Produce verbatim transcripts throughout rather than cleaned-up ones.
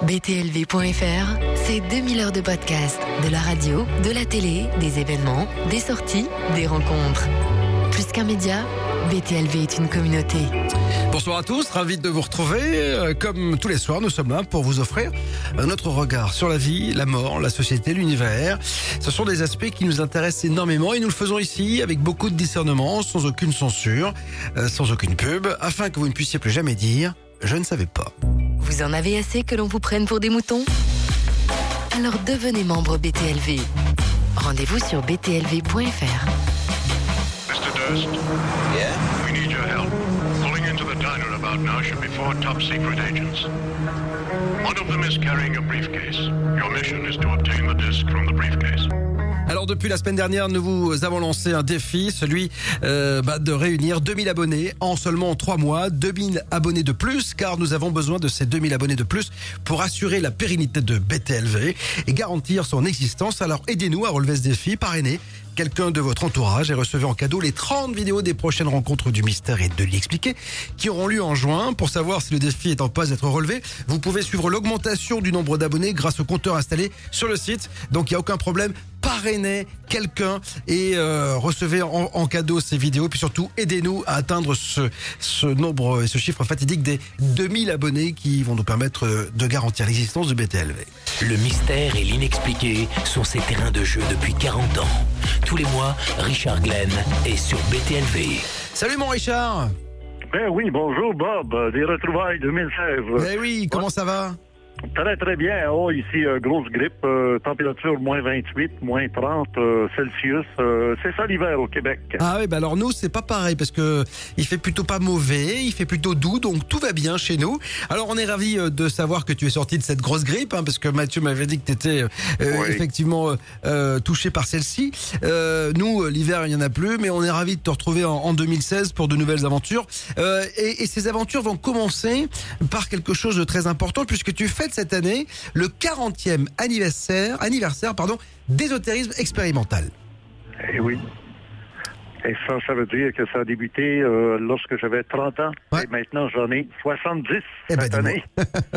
B T L V point F R, c'est deux mille heures de podcast, de la radio, de la télé, des événements, des sorties, des rencontres. Plus qu'un média, B T L V est une communauté. Bonsoir à tous, ravi de vous retrouver. Comme tous les soirs, nous sommes là pour vous offrir notre regard sur la vie, la mort, la société, l'univers. Ce sont des aspects qui nous intéressent énormément et nous le faisons ici avec beaucoup de discernement, sans aucune censure, sans aucune pub, afin que vous ne puissiez plus jamais dire « je ne savais pas ». Vous en avez assez que l'on vous prenne pour des moutons ? Alors devenez membre B T L V. Rendez-vous sur B T L V point F R. Mister Durst? Yeah? We need your help. Pulling into the diner about now should be four top-secret agents. One of them is carrying a briefcase. Your mission is to obtain the disc from the briefcase. Alors depuis la semaine dernière, nous vous avons lancé un défi, celui euh, bah, de réunir deux mille abonnés en seulement trois mois, deux mille abonnés de plus, car nous avons besoin de ces deux mille abonnés de plus pour assurer la pérennité de B T L V et garantir son existence. Alors aidez-nous à relever ce défi, parrainez quelqu'un de votre entourage et recevez en cadeau les trente vidéos des prochaines rencontres du mystère et de l'expliquer qui auront lieu en juin. Pour savoir si le défi est en passe d'être relevé, vous pouvez suivre l'augmentation du nombre d'abonnés grâce au compteur installé sur le site. Donc il n'y a aucun problème, parrainez quelqu'un et euh, recevez en, en cadeau ces vidéos. Puis surtout, aidez-nous à atteindre ce, ce nombre et ce chiffre fatidique des deux mille abonnés qui vont nous permettre de garantir l'existence de B T L V. Le mystère et l'inexpliqué sont ses terrains de jeu depuis quarante ans. Tous les mois, Richard Glenn est sur B T L V. Salut mon Richard. Ben oui, bonjour Bob, euh, des retrouvailles deux mille seize. Ben oui, comment ça va? Très très bien. Oh, ici, euh, grosse grippe, euh, température moins vingt-huit, moins trente euh, Celsius. Euh, c'est ça l'hiver au Québec. Ah oui, bah alors nous, c'est pas pareil parce que il fait plutôt pas mauvais, il fait plutôt doux, donc tout va bien chez nous. Alors on est ravis de savoir que tu es sorti de cette grosse grippe, hein, parce que Mathieu m'avait dit que tu étais euh, Oui. effectivement euh, touché par celle-ci. Euh, nous, l'hiver, il n'y en a plus, mais on est ravis de te retrouver en, en deux mille seize pour de nouvelles aventures. Euh, et, et ces aventures vont commencer par quelque chose de très important puisque tu fêtes cette année le quarantième anniversaire, anniversaire pardon, d'ésotérisme expérimental. Eh oui. Et ça, ça veut dire que ça a débuté euh, lorsque j'avais trente ans. Ouais. Et maintenant, j'en ai soixante-dix Eh ben, cette dis-moi. année.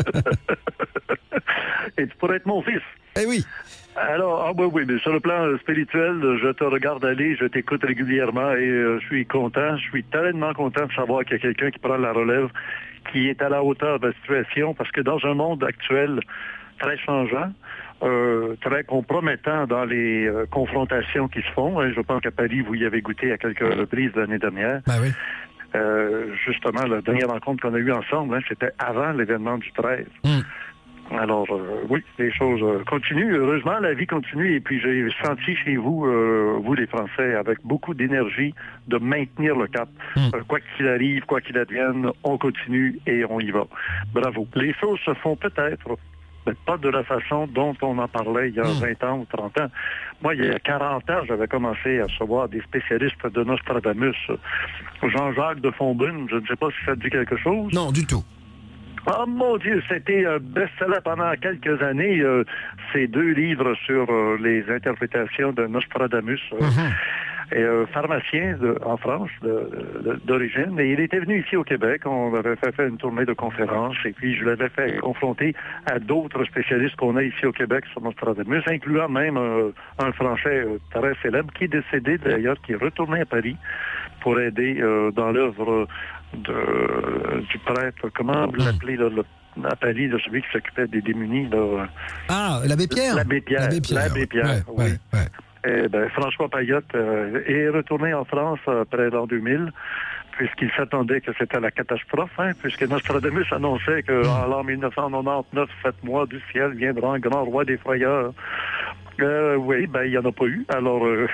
Et tu pourrais être mon fils. Eh oui. Alors, ah oui, oui, mais sur le plan spirituel, je te regarde aller, je t'écoute régulièrement et euh, je suis content, je suis tellement content de savoir qu'il y a quelqu'un qui prend la relève, qui est à la hauteur de la situation, parce que dans un monde actuel très changeant, euh, très compromettant dans les euh, confrontations qui se font, hein, je pense qu'à Paris, vous y avez goûté à quelques reprises l'année dernière. Bah oui. Euh, justement, la dernière rencontre qu'on a eue ensemble, hein, c'était avant l'événement du treize. Mm. Alors, euh, oui, les choses euh, continuent. Heureusement, la vie continue. Et puis, j'ai senti chez vous, euh, vous les Français, avec beaucoup d'énergie, de maintenir le cap. Mm. Euh, quoi qu'il arrive, quoi qu'il advienne, on continue et on y va. Bravo. Les choses se font peut-être, mais pas de la façon dont on en parlait il y a Mm. vingt ans ou trente ans. Moi, il y a quarante ans, j'avais commencé à recevoir des spécialistes de Nostradamus. Jean-Jacques de Fonbrune, je ne sais pas si ça te dit quelque chose. Non, du tout. Oh mon Dieu, c'était un best-seller pendant quelques années, euh, ces deux livres sur euh, les interprétations de Nostradamus, euh, Mm-hmm. et, euh, pharmacien de, en France de- de- d'origine. Et il était venu ici au Québec, on avait fait, fait une tournée de conférences, et puis je l'avais fait confronter à d'autres spécialistes qu'on a ici au Québec sur Nostradamus, incluant même euh, un Français euh, très célèbre, qui est décédé d'ailleurs, qui est retourné à Paris pour aider euh, dans l'œuvre de, du prêtre, comment vous l'appelez, là, le, à Paris, là, celui qui s'occupait des démunis. Là, Ah, l'abbé Pierre. L'abbé Pierre. L'abbé Pierre. L'abbé Pierre, Ouais, oui. ouais, ouais. Eh ben, François Payotte euh, est retourné en France après l'an deux mille, puisqu'il s'attendait que c'était la catastrophe, hein, puisque Nostradamus annonçait qu'en l'an mille neuf cent quatre-vingt-dix-neuf, sept mois du ciel viendra un grand roi des frayeurs. Euh, oui, ben, il n'y en a pas eu. Alors, euh,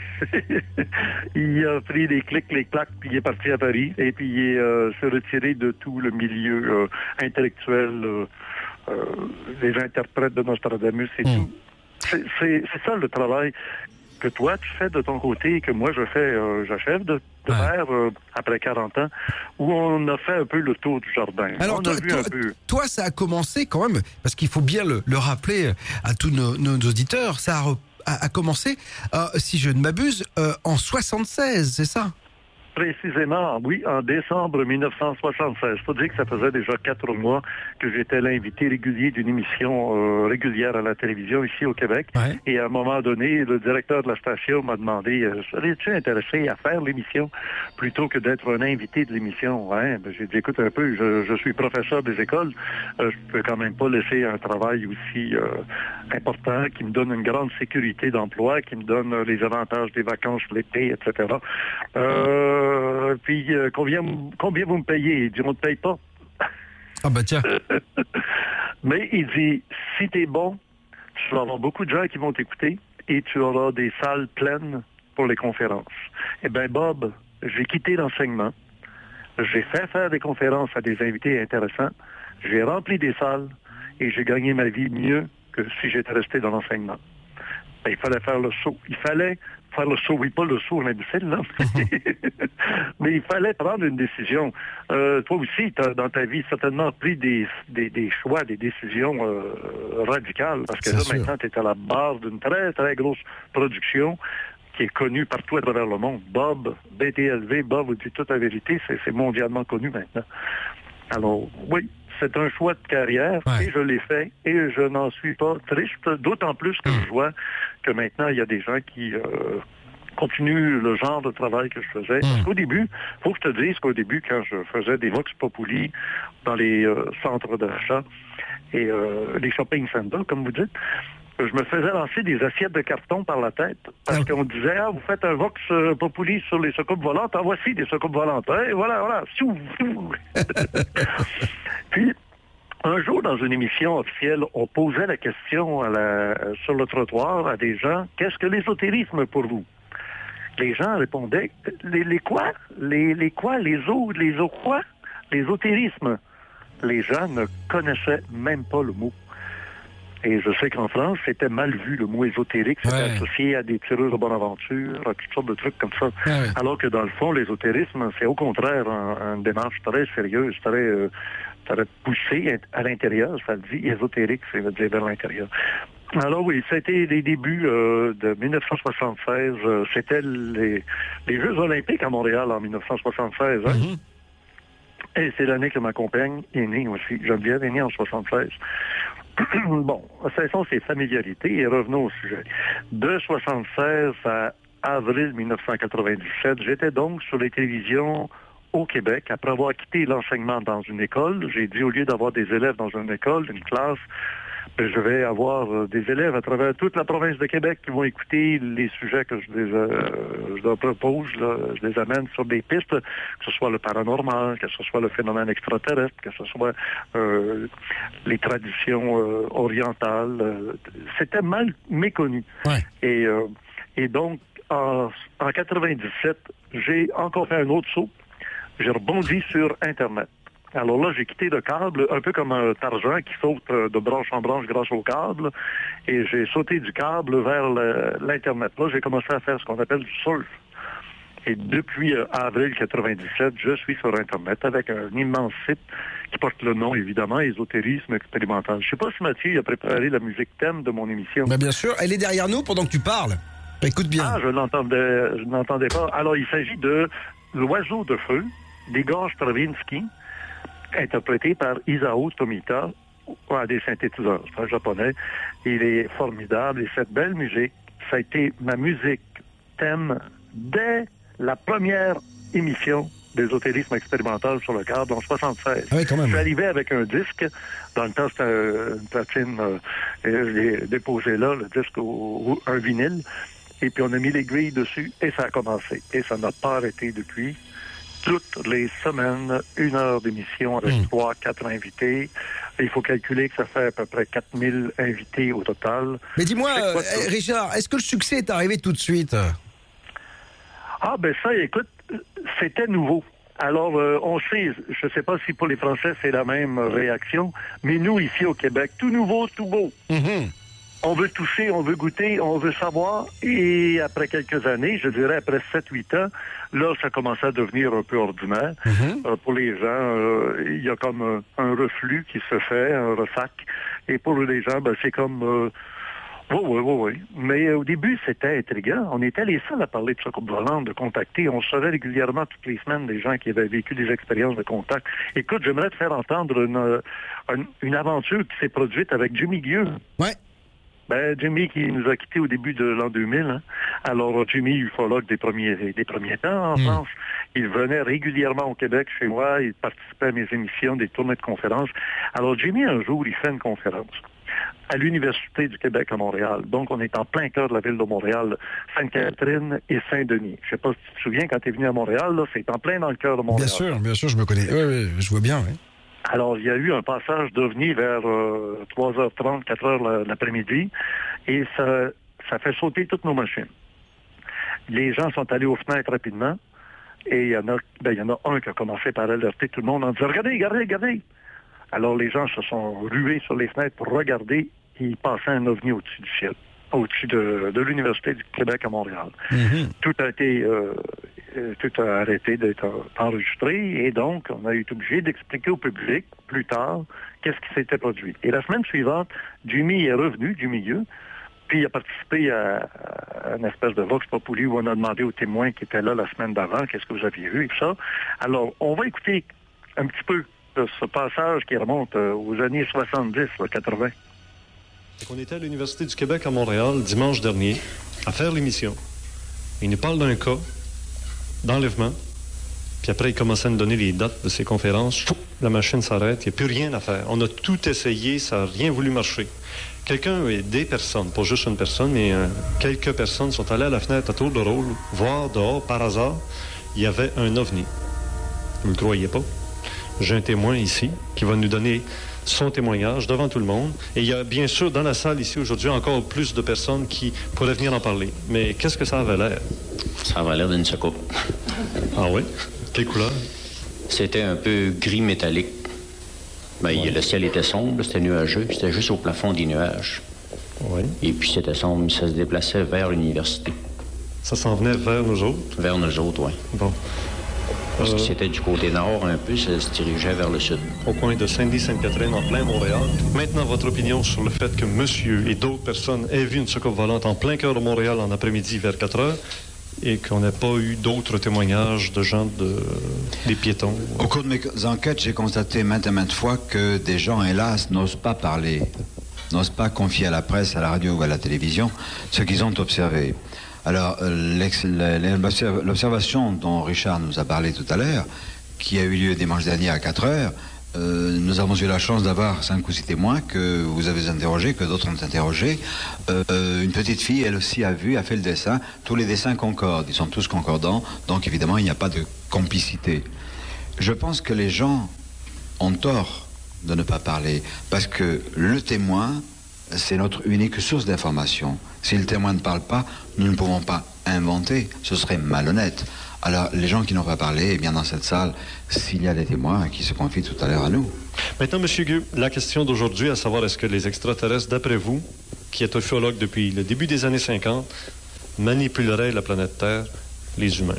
il a pris les clics, les claques, puis il est parti à Paris, et puis il est euh, se retiré de tout le milieu euh, intellectuel, euh, euh, les interprètes de Nostradamus et Mm. tout. C'est, c'est, c'est ça le travail que toi tu fais de ton côté et que moi je fais, euh, j'achève de, de Ouais. faire euh, après quarante ans, où on a fait un peu le tour du jardin. Alors on toi, a vu toi, un peu. toi, ça a commencé quand même, parce qu'il faut bien le, le rappeler à tous nos, nos auditeurs, ça a, re- a, a commencé, euh, si je ne m'abuse, euh, en soixante-seize, c'est ça? précisément, oui, en décembre dix-neuf cent soixante-seize. Faut dire que ça faisait déjà quatre mois que j'étais l'invité régulier d'une émission euh, régulière à la télévision ici au Québec. Ouais. Et à un moment donné, le directeur de la station m'a demandé euh, « Serais-tu intéressé à faire l'émission plutôt que d'être un invité de l'émission? Ouais, » ben, j'ai dit « Écoute un peu, je, je suis professeur des écoles. Euh, je peux quand même pas laisser un travail aussi euh, important qui me donne une grande sécurité d'emploi, qui me donne euh, les avantages des vacances l'été, et cetera. Euh, puis, euh, combien, combien vous me payez? Il dit, on ne te paye pas. Ah bah tiens. Mais il dit, si tu es bon, tu vas avoir beaucoup de gens qui vont t'écouter et tu auras des salles pleines pour les conférences. Eh bien, Bob, j'ai quitté l'enseignement. J'ai fait faire des conférences à des invités intéressants. J'ai rempli des salles et j'ai gagné ma vie mieux que si j'étais resté dans l'enseignement. Ben, il fallait faire le saut. Il fallait faire le saut, oui, pas le saut en imbécile, là. Mais il fallait prendre une décision. Euh, toi aussi, tu as dans ta vie certainement pris des, des, des choix, des décisions euh, radicales, parce que C'est là, sûr. maintenant, tu es à la base d'une très, très grosse production qui est connue partout à travers le monde. Bob, B T L V, Bob vous dit toute la vérité, c'est, c'est mondialement connu maintenant. Alors, oui, c'est un choix de carrière, Ouais. et je l'ai fait, et je n'en suis pas triste, d'autant plus que je vois que maintenant, il y a des gens qui euh, continuent le genre de travail que je faisais. Parce qu'au début, faut que je te dise qu'au début, quand je faisais des Vox Populi dans les euh, centres d'achat et euh, les shopping centers, comme vous dites, je me faisais lancer des assiettes de carton par la tête. Parce qu'on disait, ah, vous faites un Vox euh, Populi sur les soucoupes volantes. Ah, voici des soucoupes volantes. Et voilà, voilà. Siou, siou. Puis, un jour, dans une émission officielle, on posait la question à la, sur le trottoir à des gens, qu'est-ce que l'ésotérisme pour vous? Les gens répondaient, les, les quoi? Les, les quoi? Les os? Les os quoi? L'ésotérisme. Les gens ne connaissaient même pas le mot. Et je sais qu'en France, c'était mal vu, le mot ésotérique. C'était Ouais. associé à des tireurs de bonne aventure, à toutes sortes de trucs comme ça. Ah ouais. Alors que dans le fond, l'ésotérisme, c'est au contraire un- une démarche très sérieuse, très, euh, très poussée à l'intérieur. Ça dit ésotérique, ça veut dire vers l'intérieur. Alors oui, c'était les débuts euh, de dix-neuf cent soixante-seize. Euh, c'était les, les Jeux olympiques à Montréal en dix-neuf cent soixante-seize. Hein? Mhm. Et c'est l'année que ma compagne est née aussi. Geneviève est née en soixante-seize. Bon, cessons ces familiarités et revenons au sujet. De soixante-seize à avril dix-neuf cent quatre-vingt-dix-sept, j'étais donc sur les télévisions au Québec. Après avoir quitté l'enseignement dans une école, j'ai dit, au lieu d'avoir des élèves dans une école, une classe, ben, je vais avoir euh, des élèves à travers toute la province de Québec qui vont écouter les sujets que je, les, euh, je leur propose. Là, je les amène sur des pistes, que ce soit le paranormal, que ce soit le phénomène extraterrestre, que ce soit euh, les traditions euh, orientales. Euh, c'était mal méconnu. Ouais. Et, euh, et donc, en, en quatre-vingt-dix-sept, j'ai encore fait un autre saut. J'ai rebondi sur Internet. Alors là, j'ai quitté le câble, un peu comme un Tarzan qui saute euh, de branche en branche grâce au câble, et j'ai sauté du câble vers le- l'Internet. Là, j'ai commencé à faire ce qu'on appelle du surf. Et depuis euh, avril quatre-vingt-dix-sept, je suis sur Internet avec un immense site qui porte le nom, évidemment, Ésotérisme expérimental. Je ne sais pas si Mathieu a préparé la musique thème de mon émission. Bah bien sûr, elle est derrière nous pendant que tu parles. Écoute bien. Ah, je l'entendais, je n'entendais pas. Alors, il s'agit de L'Oiseau de feu d'Igor Stravinsky, interprété par Isao Tomita à des synthétiseurs. C'est un japonais. Il est formidable. Et cette belle musique, ça a été ma musique thème dès la première émission d'ésotérisme expérimental sur le câble en soixante-seize. Ah oui, quand même. Je suis arrivé avec un disque. Dans le temps, c'était un- une platine. Euh, et je l'ai déposé là, le disque, au, au- un vinyle. Et puis, on a mis l'aiguille dessus et ça a commencé. Et ça n'a pas arrêté depuis. Toutes les semaines, une heure d'émission avec Mm. trois, quatre invités. Il faut calculer que ça fait à peu près quatre mille invités au total. Mais dis-moi, C'est quoi, euh, ça? Richard, est-ce que le succès est arrivé tout de suite? Ah, ben ça, écoute, c'était nouveau. Alors, euh, on sait, je ne sais pas si pour les Français c'est la même réaction, mais nous, ici au Québec, tout nouveau, tout beau. Mhm. On veut toucher, on veut goûter, on veut savoir. Et après quelques années, je dirais après sept huit ans, là, ça commençait à devenir un peu ordinaire. Mhm. Euh, pour les gens, euh, il y a comme euh, un reflux qui se fait, un ressac. Et pour les gens, ben, c'est comme... euh, Oui, oui, oui, oui. Mais euh, au début, c'était intriguant. On était les seuls à parler de soucoupe volante, de contacter. On recevait régulièrement toutes les semaines des gens qui avaient vécu des expériences de contact. Écoute, j'aimerais te faire entendre une, une, une aventure qui s'est produite avec Jimmy Gueux. Ouais. Ben, Jimmy qui nous a quittés au début de l'an deux mille. Hein. Alors, Jimmy, ufologue des premiers, des premiers temps en mmh. France, il venait régulièrement au Québec chez moi, il participait à mes émissions, des tournées de conférences. Alors, Jimmy, un jour, il fait une conférence à l'Université du Québec à Montréal. Donc, on est en plein cœur de la ville de Montréal, Sainte-Catherine et Saint-Denis. Je ne sais pas si tu te souviens, quand tu es venu à Montréal, là, c'est en plein dans le cœur de Montréal. Bien sûr, bien sûr, je me connais. Oui, oui, je vois bien, oui. Alors, il y a eu un passage d'OVNI vers euh, trois heures trente, quatre heures l'après-midi, et ça, ça fait sauter toutes nos machines. Les gens sont allés aux fenêtres rapidement, et il y en a, ben, il y en a un qui a commencé par alerter tout le monde en disant « Regardez, regardez, regardez! » Alors, les gens se sont rués sur les fenêtres pour regarder, et il passait un OVNI au-dessus du ciel, au-dessus de, de l'Université du Québec à Montréal. Mm-hmm. Tout a été... Euh, tout a arrêté d'être enregistré et donc on a été obligé d'expliquer au public plus tard qu'est-ce qui s'était produit. Et la semaine suivante, Jimmy est revenu du milieu, puis il a participé à, à une espèce de Vox Populi où on a demandé aux témoins qui étaient là la semaine d'avant qu'est-ce que vous aviez vu et tout ça. Alors, on va écouter un petit peu de ce passage qui remonte aux années soixante-dix, quatre-vingts. On était à l'Université du Québec à Montréal dimanche dernier à faire l'émission. Il nous parle d'un cas d'enlèvement. Puis après, il commençait à nous donner les dates de ses conférences. La machine s'arrête, il n'y a plus rien à faire. On a tout essayé, ça n'a rien voulu marcher. Quelqu'un et des personnes, pas juste une personne, mais euh, quelques personnes sont allées à la fenêtre à tour de rôle, voir dehors, par hasard, il y avait un ovni. Vous ne le croyez pas? J'ai un témoin ici qui va nous donner son témoignage devant tout le monde. Et il y a bien sûr dans la salle ici aujourd'hui encore plus de personnes qui pourraient venir en parler. Mais qu'est-ce que ça avait l'air? Ça avait l'air d'une soucoupe. Ah oui? Quelle couleur? C'était un peu gris métallique. Ben, ouais. Le ciel était sombre, c'était nuageux. C'était juste au plafond des nuages. Oui. Et puis c'était sombre, ça se déplaçait vers l'université. Ça s'en venait vers nous autres? Vers nous autres, oui. Bon. Parce que c'était du côté nord un peu, ça se dirigeait vers le sud. Au coin de Saint-Denis-Sainte-Catherine, en plein Montréal. Maintenant, votre opinion sur le fait que monsieur et d'autres personnes aient vu une soucoupe volante en plein cœur de Montréal en après-midi vers quatre heures et qu'on n'ait pas eu d'autres témoignages de gens, de, des piétons. Au cours de mes enquêtes, j'ai constaté maintes et maintes fois que des gens, hélas, n'osent pas parler, n'osent pas confier à la presse, à la radio ou à la télévision ce qu'ils ont observé. Alors, l'observation dont Richard nous a parlé tout à l'heure, qui a eu lieu dimanche dernier à quatre heures, euh, nous avons eu la chance d'avoir cinq ou six témoins que vous avez interrogés, que d'autres ont interrogés. Euh, euh, une petite fille, elle aussi a vu, a fait le dessin. Tous les dessins concordent, ils sont tous concordants, donc évidemment, il n'y a pas de complicité. Je pense que les gens ont tort de ne pas parler, parce que le témoin, c'est notre unique source d'information. Si le témoin ne parle pas, nous ne pouvons pas inventer, ce serait malhonnête. Alors, les gens qui n'ont pas parlé, eh bien, dans cette salle, s'il y a des témoins qui se confient tout à l'heure à nous. Maintenant, M. Gueux, la question d'aujourd'hui, à savoir, est-ce que les extraterrestres, d'après vous, qui êtes ufologue depuis le début des années cinquante, manipuleraient la planète Terre, les humains?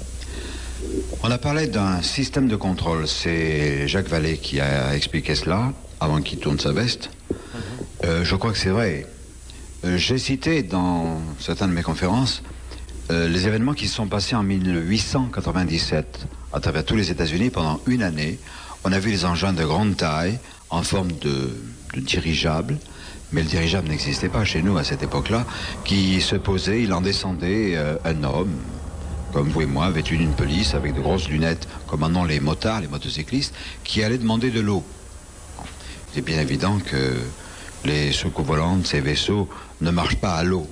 On a parlé d'un système de contrôle. C'est Jacques Vallée qui a expliqué cela, avant qu'il tourne sa veste. Euh, je crois que c'est vrai. Euh, j'ai cité dans certaines de mes conférences euh, les événements qui se sont passés en mille huit cent quatre-vingt-dix-sept à travers tous les États-Unis pendant une année. On a vu des engins de grande taille en forme de, de dirigeable, mais le dirigeable n'existait pas chez nous à cette époque-là, qui se posait, il en descendait euh, un homme, comme vous et moi, vêtu d'une pelisse avec de grosses lunettes, comme maintenant les motards, les motocyclistes, qui allait demander de l'eau. C'est bien évident que les soucoupes volantes, ces vaisseaux, ne marchent pas à l'eau.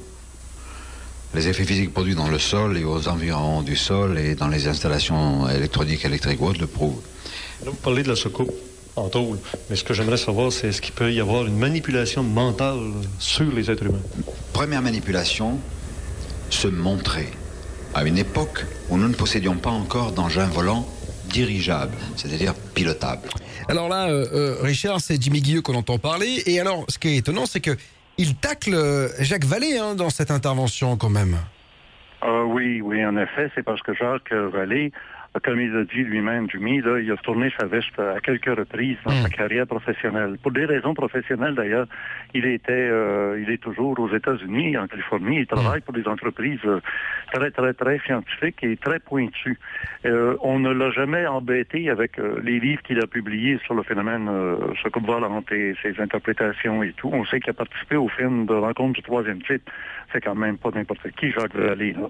Les effets physiques produits dans le sol et aux environs du sol et dans les installations électroniques, électriques ou autres le prouvent. Là, vous parlez de la soucoupe en tôle, mais ce que j'aimerais savoir, c'est est-ce qu'il peut y avoir une manipulation mentale sur les êtres humains? Première manipulation, se montrer. À une époque où nous ne possédions pas encore d'engins volants dirigeables, c'est-à-dire pilotables. Alors là, euh, euh, Richard, c'est Jimmy Gueux qu'on entend parler. Et alors, ce qui est étonnant, c'est que il tacle Jacques Vallée hein, dans cette intervention quand même. Euh, oui, oui, en effet, c'est parce que Jacques Vallée comme il a dit lui-même, Jimmy, là, il a tourné sa veste à quelques reprises dans mmh. sa carrière professionnelle. Pour des raisons professionnelles, d'ailleurs, il était, euh, il est toujours aux États-Unis, en Californie. Il travaille mmh. pour des entreprises euh, très, très, très scientifiques et très pointues. Euh, on ne l'a jamais embêté avec euh, les livres qu'il a publiés sur le phénomène euh, soucoupe volante et ses interprétations et tout. On sait qu'il a participé au film de Rencontre du troisième type. C'est quand même pas n'importe qui, Jacques Vallée, là.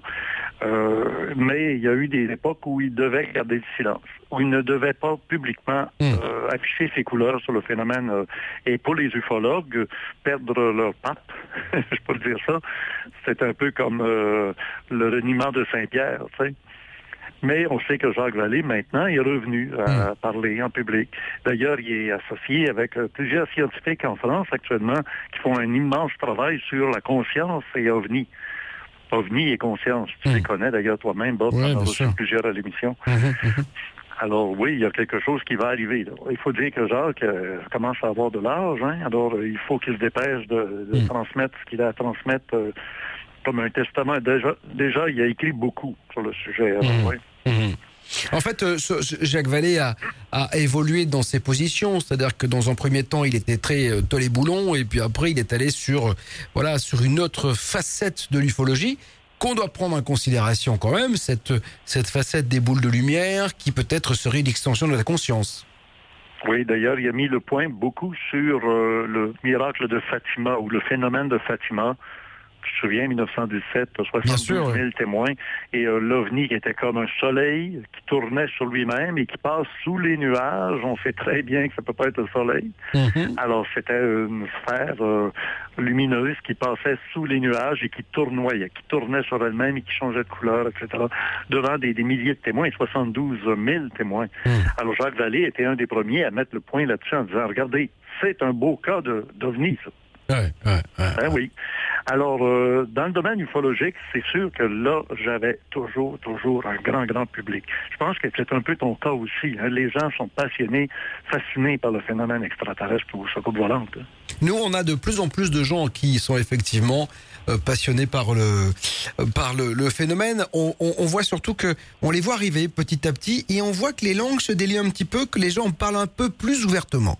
Euh, mais il y a eu des époques où il devait garder le silence, où il ne devait pas publiquement euh, afficher ses couleurs sur le phénomène. Euh, et pour les ufologues, perdre leur pape, je peux dire ça, c'est un peu comme euh, le reniement de Saint-Pierre, tu sais. Mais on sait que Jacques Vallée, maintenant, est revenu à mmh. parler en public. D'ailleurs, il est associé avec euh, plusieurs scientifiques en France actuellement qui font un immense travail sur la conscience et OVNI. OVNI et conscience. Tu mmh. les connais d'ailleurs toi-même, Bob, ouais, on a reçu plusieurs à l'émission. Mmh, mmh. Alors oui, il y a quelque chose qui va arriver. Là. Il faut dire que Jacques euh, commence à avoir de l'âge, hein? Alors euh, il faut qu'il se dépêche de, de mmh. transmettre ce qu'il a à transmettre euh, comme un testament. Déjà, déjà, il a écrit beaucoup sur le sujet. Alors, mmh. ouais. Mmh. En fait, euh, Jacques Vallée a, a évolué dans ses positions, c'est-à-dire que dans un premier temps, il était très euh, tollé-boulon, et puis après, il est allé sur, euh, voilà, sur une autre facette de l'ufologie qu'on doit prendre en considération quand même, cette, cette facette des boules de lumière qui peut-être serait l'extension de la conscience. Oui, d'ailleurs, il a mis le point beaucoup sur euh, le miracle de Fatima ou le phénomène de Fatima. Je me souviens, dix-neuf cent dix-sept, soixante-douze mille témoins, et euh, l'OVNI qui était comme un soleil qui tournait sur lui-même et qui passe sous les nuages. On sait très bien que ça peut pas être le soleil. Mm-hmm. Alors, c'était une sphère euh, lumineuse qui passait sous les nuages et qui tournoyait, qui tournait sur elle-même et qui changeait de couleur, et cetera, devant des, des milliers de témoins, soixante-douze mille témoins. Mm. Alors, Jacques Vallée était un des premiers à mettre le point là-dessus en disant, regardez, c'est un beau cas de, d'OVNI, ça. Ouais, ouais, ouais, ben oui. Alors, euh, dans le domaine ufologique, c'est sûr que là, j'avais toujours, toujours un grand, grand public. Je pense que c'est un peu ton cas aussi. Hein. Les gens sont passionnés, fascinés par le phénomène extraterrestre ou soucoupe volante. Hein. Nous, on a de plus en plus de gens qui sont effectivement euh, passionnés par le euh, par le, le phénomène. On, on, on voit surtout que on les voit arriver petit à petit et on voit que les langues se délient un petit peu, que les gens en parlent un peu plus ouvertement.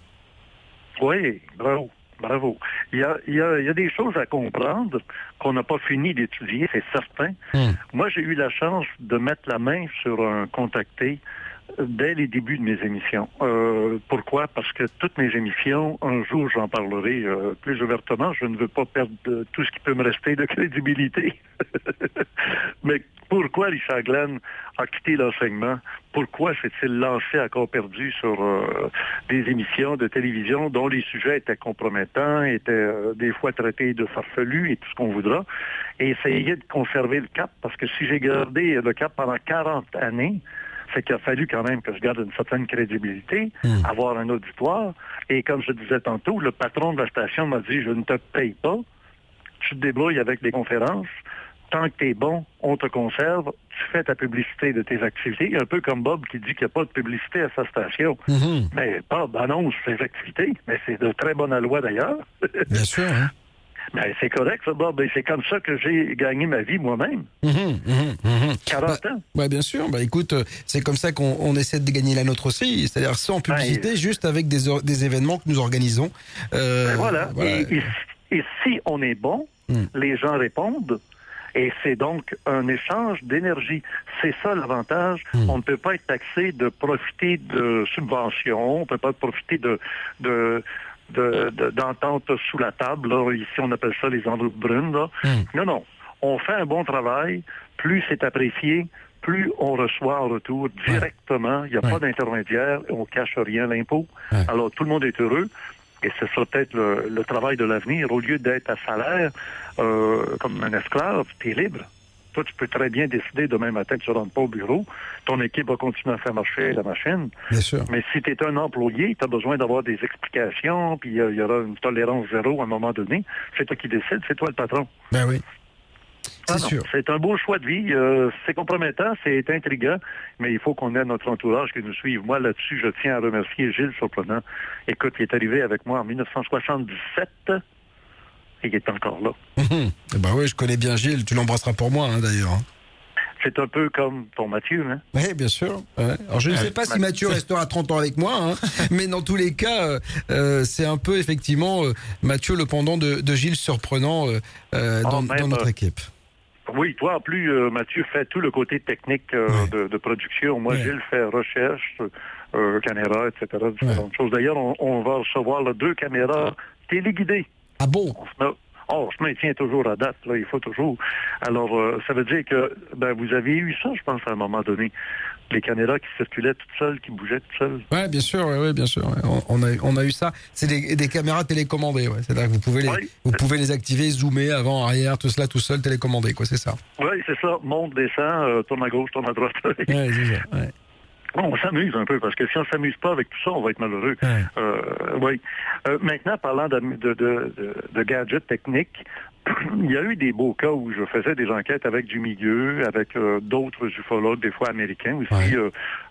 Oui, bravo. Bravo. Il y a, il y a, il y a des choses à comprendre qu'on n'a pas fini d'étudier, c'est certain. Mm. Moi, j'ai eu la chance de mettre la main sur un contacté dès les débuts de mes émissions. Euh, pourquoi? Parce que toutes mes émissions, un jour, j'en parlerai euh, plus ouvertement. Je ne veux pas perdre de, tout ce qui peut me rester de crédibilité. Mais pourquoi Richard Glenn a quitté l'enseignement? Pourquoi s'est-il lancé à corps perdu sur euh, des émissions de télévision dont les sujets étaient compromettants, étaient euh, des fois traités de farfelus et tout ce qu'on voudra, et essayer de conserver le cap? Parce que si j'ai gardé le cap pendant quarante années, c'est qu'il a fallu quand même que je garde une certaine crédibilité, mmh. avoir un auditoire. Et comme je disais tantôt, le patron de la station m'a dit, je ne te paye pas, tu te débrouilles avec les conférences, tant que tu es bon, on te conserve, tu fais ta publicité de tes activités, un peu comme Bob qui dit qu'il n'y a pas de publicité à sa station. Mmh. Mais Bob annonce ses activités, mais c'est de très bonne loi d'ailleurs. Bien sûr, hein? Ben, c'est correct, ça, Bob. C'est comme ça que j'ai gagné ma vie moi-même. Mmh, mmh, mmh. quarante bah, ans. Ouais, bien sûr. Bah, écoute, c'est comme ça qu'on on essaie de gagner la nôtre aussi. C'est-à-dire sans publicité, ben, juste avec des, or- des événements que nous organisons. Euh, ben voilà. voilà. Et, et, et si on est bon, mmh. les gens répondent. Et c'est donc un échange d'énergie. C'est ça l'avantage. Mmh. On ne peut pas être taxé de profiter de subventions. On ne peut pas profiter de... de De, de, d'entente sous la table. Là. Ici, on appelle ça les enveloppes brunes. Là. Mm. Non, non. On fait un bon travail. Plus c'est apprécié, plus on reçoit en retour directement. Il n'y a ouais. pas d'intermédiaire. On ne cache rien l'impôt. Ouais. Alors, tout le monde est heureux. Et ce sera peut-être le, le travail de l'avenir. Au lieu d'être à salaire euh, comme un esclave, tu es libre. Toi, tu peux très bien décider demain matin que tu ne rentres pas au bureau. Ton équipe va continuer à faire marcher la machine. Bien sûr. Mais si tu es un employé, tu as besoin d'avoir des explications, puis il euh, y aura une tolérance zéro à un moment donné. C'est toi qui décides, c'est toi le patron. Ben oui. C'est ah sûr. C'est un beau choix de vie. Euh, c'est compromettant, c'est intriguant, mais il faut qu'on ait notre entourage qui nous suive. Moi, là-dessus, je tiens à remercier Gilles Surprenant. Écoute, il est arrivé avec moi en dix-neuf cent soixante-dix-sept. Et il est encore là. Mmh. Ben oui, je connais bien Gilles. Tu l'embrasseras pour moi, hein, d'ailleurs. c'est un peu comme ton Mathieu, hein? Oui, bien sûr. Ouais. Alors, je ne sais pas si Mathieu restera trente ans avec moi, hein, mais dans tous les cas, euh, euh, c'est un peu, effectivement, euh, Mathieu, le pendant de, de Gilles Surprenant euh, euh, dans, Oh, même, dans notre euh, équipe. Oui, toi, en plus, euh, Mathieu fait tout le côté technique euh, Ouais. de, de production. Moi, Ouais. Gilles fait recherche, euh, caméra, et cetera, différentes choses. D'ailleurs, on, on va recevoir là, deux caméras téléguidées. Ah bon? On se, met- oh, on se maintient toujours à date, là, il faut toujours. Alors, euh, ça veut dire que ben, vous avez eu ça, je pense, à un moment donné. Les caméras qui circulaient toutes seules, qui bougeaient toutes seules. Ouais, bien sûr, ouais, ouais, bien sûr. Ouais. On, on a, on a eu ça. C'est des, des caméras télécommandées. Ouais. C'est-à-dire que vous pouvez les, Ouais. vous pouvez les activer, zoomer avant, arrière, tout cela, tout seul, télécommandé, quoi. C'est ça. Oui, c'est ça. Monte, descend, euh, tourne à gauche, tourne à droite. Ouais, c'est ça. Ouais. Bon, on s'amuse un peu, parce que si on s'amuse pas avec tout ça, on va être malheureux. Ouais. Euh, oui. Euh, maintenant, parlant de, de, de, de, de gadgets techniques, il y a eu des beaux cas où je faisais des enquêtes avec du milieu, avec euh, d'autres ufologues, des fois américains aussi. Ouais. Euh,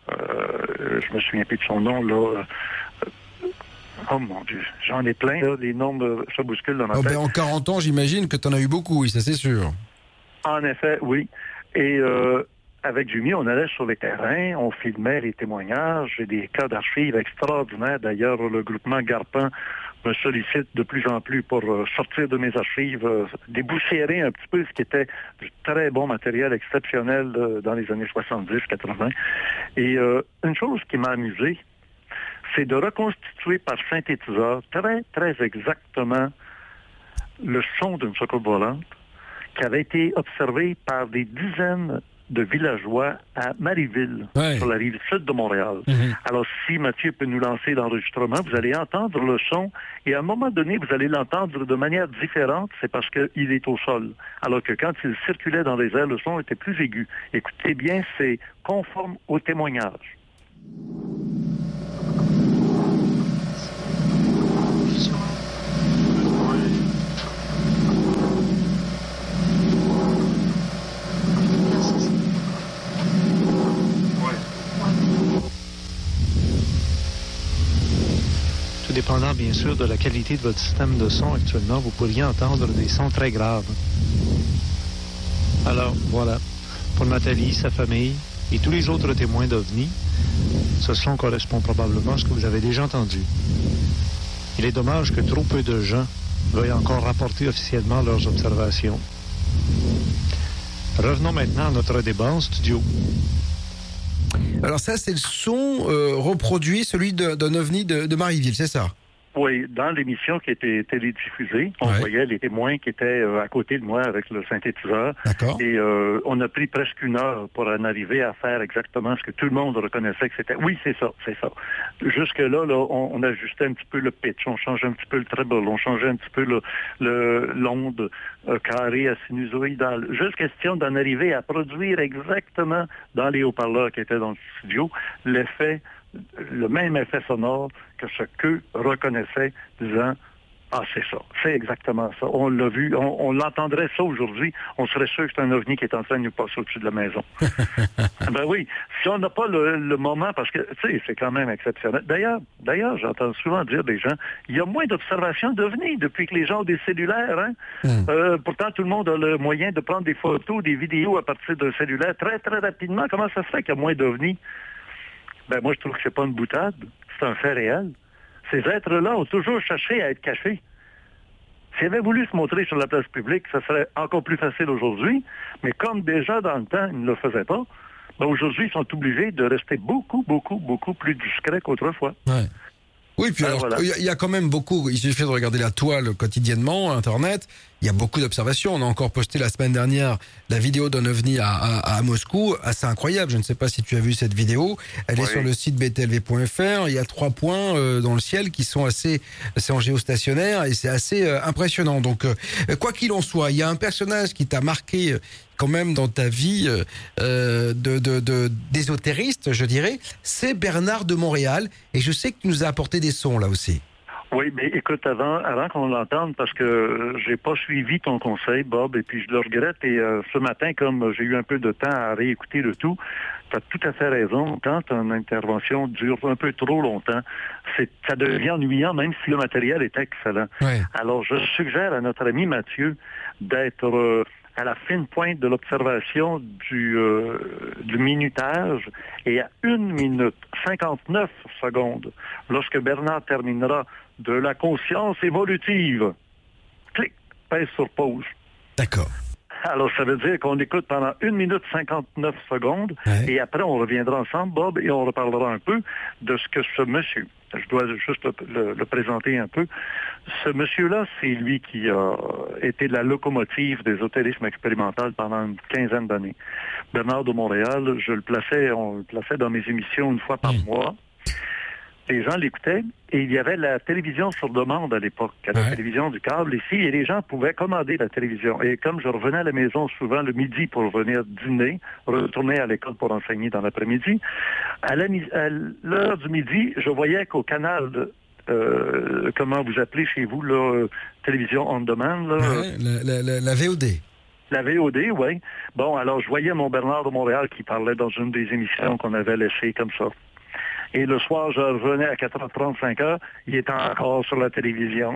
euh, je me souviens plus de son nom, là. Euh, oh mon Dieu, j'en ai plein, là. Les noms me, se bousculent dans ma Oh, tête. ben, en quarante ans, j'imagine que tu en as eu beaucoup, oui, ça c'est sûr. En effet, oui. Et euh, avec Jimmy, on allait sur les terrains, on filmait les témoignages. J'ai des cas d'archives extraordinaires. D'ailleurs, le groupement Garpin me sollicite de plus en plus pour euh, sortir de mes archives, euh, déboussiérer un petit peu ce qui était du très bon matériel exceptionnel euh, dans les années soixante-dix quatre-vingts. Et euh, une chose qui m'a amusé, c'est de reconstituer par synthétiseur très, très exactement le son d'une soucoupe volante qui avait été observé par des dizaines de villageois à Marieville, Ouais. sur la rive sud de Montréal. Mhm. Alors, si Mathieu peut nous lancer l'enregistrement, vous allez entendre le son, et à un moment donné, vous allez l'entendre de manière différente, c'est parce qu'il est au sol. Alors que quand il circulait dans les airs, le son était plus aigu. Écoutez bien, c'est conforme au témoignage. Tout dépendant bien sûr de la qualité de votre système de son actuellement, vous pourriez entendre des sons très graves. Alors, voilà. Pour Nathalie, sa famille et tous les autres témoins d'OVNI, ce son correspond probablement à ce que vous avez déjà entendu. Il est dommage que trop peu de gens veuillent encore rapporter officiellement leurs observations. Revenons maintenant à notre débat en studio. Alors ça, c'est le son euh, reproduit, celui de- d'un ovni de, de Marieville, c'est ça? Oui, dans l'émission qui était télédiffusée, on Ouais. voyait les témoins qui étaient euh, à côté de moi avec le synthétiseur. D'accord. Et euh, on a pris presque une heure pour en arriver à faire exactement ce que tout le monde reconnaissait que c'était. Oui, c'est ça, c'est ça. Jusque-là, là, on, on ajustait un petit peu le pitch, on changeait un petit peu le treble, on changeait un petit peu le, le, l'onde euh, carrée à sinusoïdale. Juste question d'en arriver à produire exactement dans les haut-parleurs qui étaient dans le studio l'effet, le même effet sonore que ce qu'eux reconnaissaient, disant « Ah, c'est ça, c'est exactement ça. On l'a vu, on, on l'entendrait ça aujourd'hui, on serait sûr que c'est un ovni qui est en train de nous passer au-dessus de la maison. » Ben oui, si on n'a pas le, le moment, parce que, tu sais, c'est quand même exceptionnel. D'ailleurs, d'ailleurs, j'entends souvent dire des gens, il y a moins d'observations d'ovnis depuis que les gens ont des cellulaires, hein? Mm. Euh, pourtant, tout le monde a le moyen de prendre des photos, des vidéos à partir d'un cellulaire très, très rapidement. Comment ça se fait qu'il y a moins d'ovnis? Ben moi, je trouve que c'est pas une boutade, c'est un fait réel. Ces êtres-là ont toujours cherché à être cachés. S'ils avaient voulu se montrer sur la place publique, ça serait encore plus facile aujourd'hui, mais comme déjà dans le temps, ils ne le faisaient pas, ben aujourd'hui, ils sont obligés de rester beaucoup, beaucoup, beaucoup plus discrets qu'autrefois. Ouais. Oui, puis Ah, alors, voilà. il y a- il y, a quand même beaucoup, il suffit de regarder la toile quotidiennement, Internet, il y a beaucoup d'observations. On a encore posté la semaine dernière la vidéo d'un ovni à, à, à Moscou, assez incroyable. Je ne sais pas si tu as vu cette vidéo. Elle est Oui. sur le site b t l v point f r. Il y a trois points euh, dans le ciel qui sont assez, c'est en géostationnaire et c'est assez euh, impressionnant. Donc, euh, quoi qu'il en soit, il y a un personnage qui t'a marqué euh, quand même dans ta vie euh, euh, de, de, de, d'ésotériste, je dirais, c'est Bernard de Montréal. Et je sais que tu nous as apporté des sons là aussi. Oui, mais écoute, avant, avant qu'on l'entende, parce que euh, j'ai pas suivi ton conseil, Bob, et puis je le regrette, et euh, ce matin, comme j'ai eu un peu de temps à réécouter le tout, tu as tout à fait raison. Quand une intervention dure un peu trop longtemps, c'est, ça devient ennuyant, même si le matériel est excellent. Ouais. Alors, je suggère à notre ami Mathieu d'être euh, à la fine pointe de l'observation du, euh, du minutage et à une minute cinquante-neuf secondes, lorsque Bernard terminera de la conscience évolutive. Clic, pèse sur pause. D'accord. Alors, ça veut dire qu'on écoute pendant une minute cinquante-neuf secondes, ouais. Et après, on reviendra ensemble, Bob, et on reparlera un peu de ce que ce monsieur, je dois juste le, le, le présenter un peu, ce monsieur-là, c'est lui qui a été la locomotive des ésotérisme expérimental pendant une quinzaine d'années. Bernard de Montréal, je le plaçais, on le plaçait dans mes émissions une fois par mmh. mois. Les gens l'écoutaient et il y avait la télévision sur demande à l'époque, à la ouais. télévision du câble ici, et les gens pouvaient commander la télévision. Et comme je revenais à la maison souvent le midi pour venir dîner, retourner à l'école pour enseigner dans l'après-midi, à, la, à l'heure du midi, je voyais qu'au canal de, euh, comment vous appelez chez vous, là, télévision on demand, là, ouais, la, la, la V O D. La V O D, oui. Bon, alors je voyais mon Bernard de Montréal qui parlait dans une des émissions qu'on avait laissées comme ça. Et le soir, je revenais à quatre heures trente, cinq heures, il était encore sur la télévision.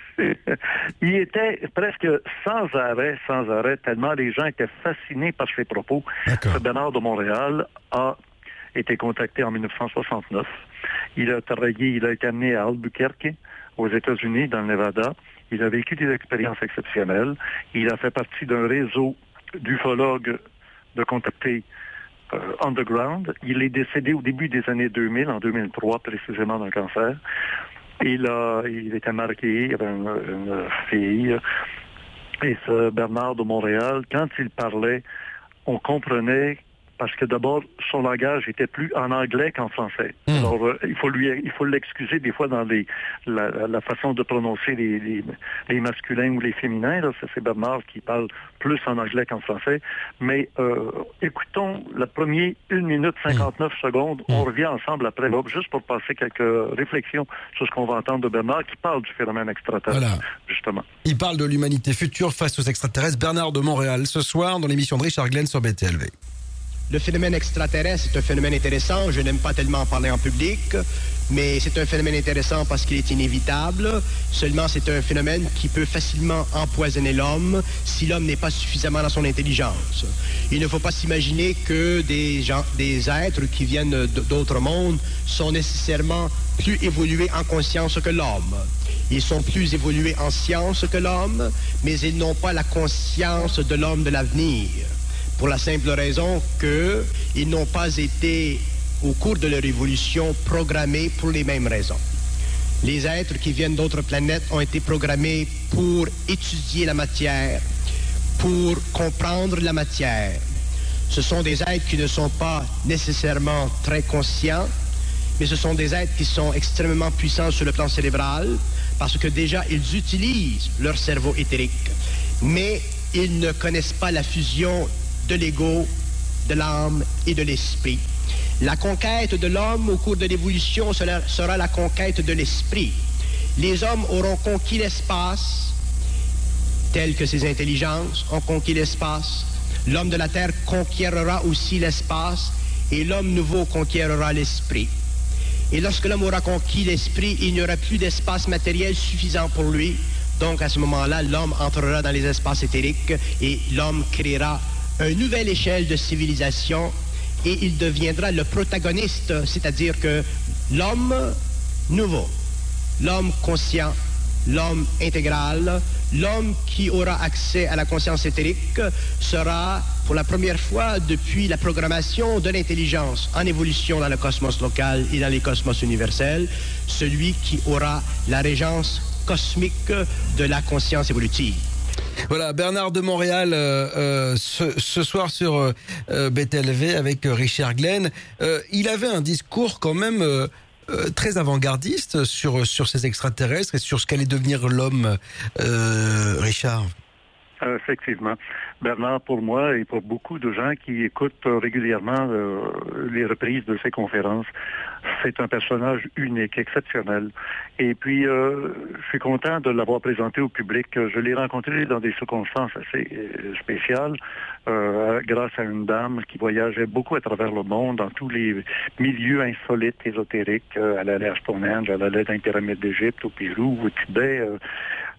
Il était presque sans arrêt, sans arrêt, tellement les gens étaient fascinés par ses propos. D'accord. Bernard de Montréal a été contacté en dix-neuf cent soixante-neuf. Il a travaillé, il a été amené à Albuquerque, aux États-Unis, dans le Nevada. Il a vécu des expériences exceptionnelles. Il a fait partie d'un réseau d'ufologues de contactés Euh, underground. Il est décédé au début des années deux mille, en deux mille trois précisément d'un cancer. Il a, il était marié, il avait une, une fille. Et ce Bernard de Montréal, quand il parlait, on comprenait, parce que d'abord, son langage était plus en anglais qu'en français. Mmh. Alors, euh, il faut lui, il faut l'excuser des fois dans les, la, la façon de prononcer les, les, les masculins ou les féminins. Là, c'est Bernard qui parle plus en anglais qu'en français. Mais euh, écoutons le premier une minute cinquante-neuf mmh. secondes. Mmh. On revient ensemble après, Bob, juste pour passer quelques réflexions sur ce qu'on va entendre de Bernard, qui parle du phénomène extraterrestre, voilà. Justement. Il parle de l'humanité future face aux extraterrestres. Bernard de Montréal, ce soir, dans l'émission de Richard Glenn sur B T L V. Le phénomène extraterrestre est un phénomène intéressant. Je n'aime pas tellement en parler en public, mais c'est un phénomène intéressant parce qu'il est inévitable. Seulement, c'est un phénomène qui peut facilement empoisonner l'homme si l'homme n'est pas suffisamment dans son intelligence. Il ne faut pas s'imaginer que des gens, des êtres qui viennent d'autres mondes sont nécessairement plus évolués en conscience que l'homme. Ils sont plus évolués en science que l'homme, mais ils n'ont pas la conscience de l'homme de l'avenir. Pour la simple raison qu'ils n'ont pas été, au cours de leur évolution, programmés pour les mêmes raisons. Les êtres qui viennent d'autres planètes ont été programmés pour étudier la matière, pour comprendre la matière. Ce sont des êtres qui ne sont pas nécessairement très conscients, mais ce sont des êtres qui sont extrêmement puissants sur le plan cérébral, parce que déjà, ils utilisent leur cerveau éthérique, mais ils ne connaissent pas la fusion de l'ego, de l'âme et de l'esprit. La conquête de l'homme au cours de l'évolution sera la conquête de l'esprit. Les hommes auront conquis l'espace, tel que ces intelligences ont conquis l'espace. L'homme de la Terre conquérera aussi l'espace et l'homme nouveau conquérera l'esprit. Et lorsque l'homme aura conquis l'esprit, il n'y aura plus d'espace matériel suffisant pour lui. Donc à ce moment-là, l'homme entrera dans les espaces éthériques et l'homme créera une nouvelle échelle de civilisation et il deviendra le protagoniste, c'est-à-dire que l'homme nouveau, l'homme conscient, l'homme intégral, l'homme qui aura accès à la conscience éthérique sera pour la première fois depuis la programmation de l'intelligence en évolution dans le cosmos local et dans les cosmos universels, celui qui aura la régence cosmique de la conscience évolutive. Voilà, Bernard de Montréal, euh, euh, ce, ce soir sur euh, B T L V avec Richard Glenn. Euh, il avait un discours quand même euh, euh, très avant-gardiste sur, sur ces extraterrestres et sur ce qu'allait devenir l'homme, euh, Richard. Euh, effectivement. Bernard, pour moi et pour beaucoup de gens qui écoutent régulièrement euh, les reprises de ses conférences, c'est un personnage unique, exceptionnel. Et puis, euh, je suis content de l'avoir présenté au public. Je l'ai rencontré dans des circonstances assez euh, spéciales, euh, grâce à une dame qui voyageait beaucoup à travers le monde, dans tous les milieux insolites, ésotériques. Euh, elle allait à Stonehenge, elle allait dans les pyramides d'Égypte, au Pérou, au Tibet. Euh,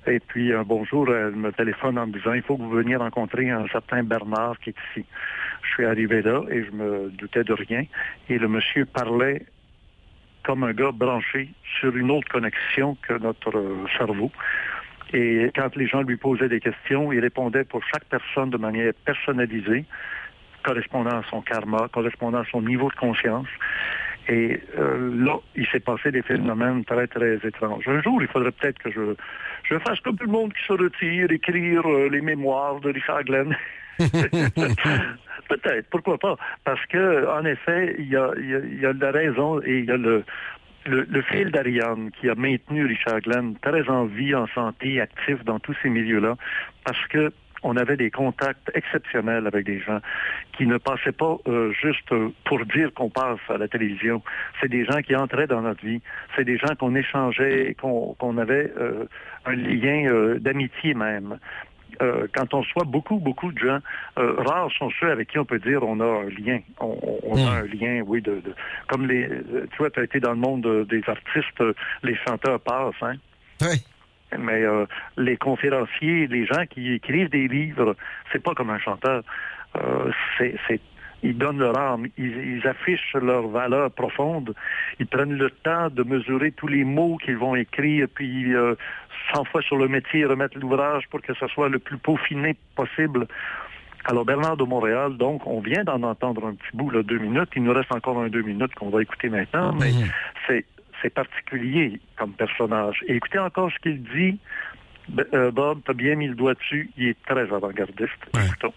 Et puis, un bonjour, elle me téléphone en me disant, il faut que vous veniez rencontrer un certain Bernard qui est ici. Je suis arrivé là et je me doutais de rien. Et le monsieur parlait comme un gars branché sur une autre connexion que notre euh, cerveau. Et quand les gens lui posaient des questions, il répondait pour chaque personne de manière personnalisée, correspondant à son karma, correspondant à son niveau de conscience. Et euh, là, il s'est passé des phénomènes très, très étranges. Un jour, il faudrait peut-être que je, je fasse comme tout le monde qui se retire, écrire euh, les mémoires de Richard Glenn. Peut-être, pourquoi pas? Parce que, en effet, il y a, il y a, il y a la raison et il y a le, le, le fil d'Ariane qui a maintenu Richard Glenn très en vie, en santé, actif dans tous ces milieux-là, parce que on avait des contacts exceptionnels avec des gens qui ne passaient pas euh, juste pour dire qu'on passe à la télévision. C'est des gens qui entraient dans notre vie. C'est des gens qu'on échangeait, qu'on, qu'on avait euh, un lien euh, d'amitié même. Euh, quand on soit beaucoup, beaucoup de gens, euh, rares sont ceux avec qui on peut dire on a un lien. On, on mmh. a un lien, oui, de, de comme les... Tu vois, tu as été dans le monde des artistes, les chanteurs passent, hein? Oui. Mais euh, les conférenciers, les gens qui écrivent des livres, c'est pas comme un chanteur. Euh, c'est, c'est, ils donnent leur âme, ils, ils affichent leur valeur profonde, ils prennent le temps de mesurer tous les mots qu'ils vont écrire, puis euh, cent fois sur le métier, remettre l'ouvrage pour que ce soit le plus peaufiné possible. Alors, Bernard de Montréal, donc, on vient d'en entendre un petit bout, là, deux minutes. Il nous reste encore un deux minutes qu'on va écouter maintenant, mais mmh. c'est... c'est particulier comme personnage. Et écoutez encore ce qu'il dit. Euh, Bob, t'as bien mis le doigt dessus. Il est très avant-gardiste. Ouais. Écoutons.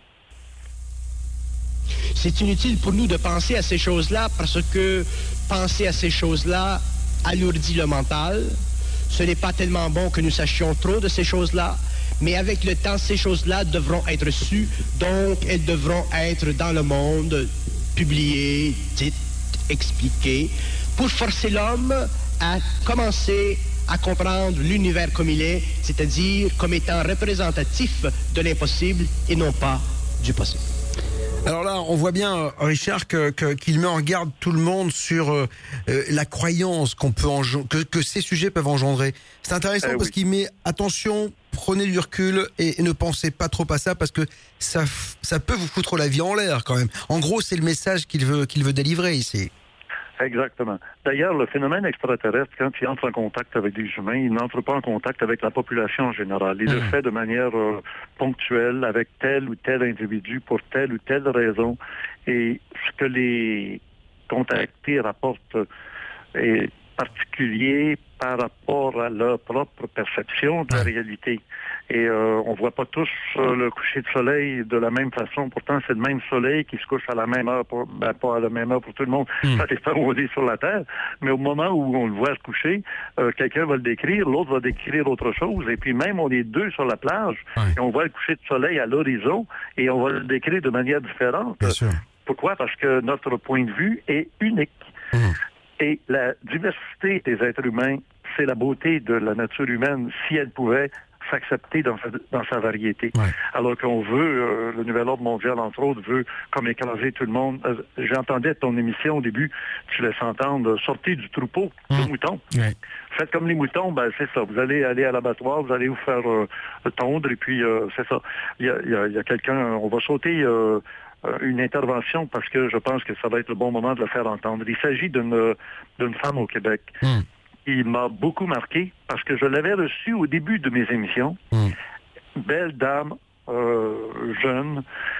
C'est inutile pour nous de penser à ces choses-là parce que penser à ces choses-là alourdit le mental. Ce n'est pas tellement bon que nous sachions trop de ces choses-là, mais avec le temps, ces choses-là devront être sues, donc elles devront être dans le monde, publiées, dites, expliquées, pour forcer l'homme à commencer à comprendre l'univers comme il est, c'est-à-dire comme étant représentatif de l'impossible et non pas du possible. Alors là, on voit bien, Richard, que, que, qu'il met en garde tout le monde sur euh, la croyance qu'on peut engendrer, que, que ces sujets peuvent engendrer. C'est intéressant eh parce oui. qu'il met attention, prenez du recul et, et ne pensez pas trop à ça parce que ça, ça peut vous foutre la vie en l'air quand même. En gros, c'est le message qu'il veut, qu'il veut délivrer ici. Exactement. D'ailleurs, le phénomène extraterrestre, quand il entre en contact avec des humains, il n'entre pas en contact avec la population en général. Il mmh. le fait de manière euh, ponctuelle avec tel ou tel individu pour telle ou telle raison. Et ce que les contactés rapportent est particulier par rapport à leur propre perception de la réalité. Et euh, on voit pas tous euh, le coucher de soleil de la même façon. Pourtant, c'est le même soleil qui se couche à la même heure, pour, ben, pas à la même heure pour tout le monde. Mm. Ça dépend où on est sur la Terre. Mais au moment où on le voit se coucher, euh, quelqu'un va le décrire, l'autre va décrire autre chose. Et puis même, on est deux sur la plage, ouais. et on voit le coucher de soleil à l'horizon, et on va le décrire de manière différente. Bien sûr. Pourquoi? Parce que notre point de vue est unique. Mm. Et la diversité des êtres humains, c'est la beauté de la nature humaine, si elle pouvait s'accepter dans sa, dans sa variété. Ouais. Alors qu'on veut, euh, le Nouvel Ordre mondial, entre autres, veut comme écraser tout le monde. Euh, j'entendais ton émission au début, tu laisses entendre, sortez du troupeau mmh. de moutons. Ouais. Faites comme les moutons, ben c'est ça. Vous allez aller à l'abattoir, vous allez vous faire euh, tondre, et puis euh, c'est ça. Il y a, il y a, il y a quelqu'un, on va sauter... Euh, une intervention parce que je pense que ça va être le bon moment de le faire entendre. Il s'agit d'une, d'une femme au Québec. Mm. Il m'a beaucoup marqué parce que je l'avais reçue au début de mes émissions. Mm. Belle dame, euh, jeune,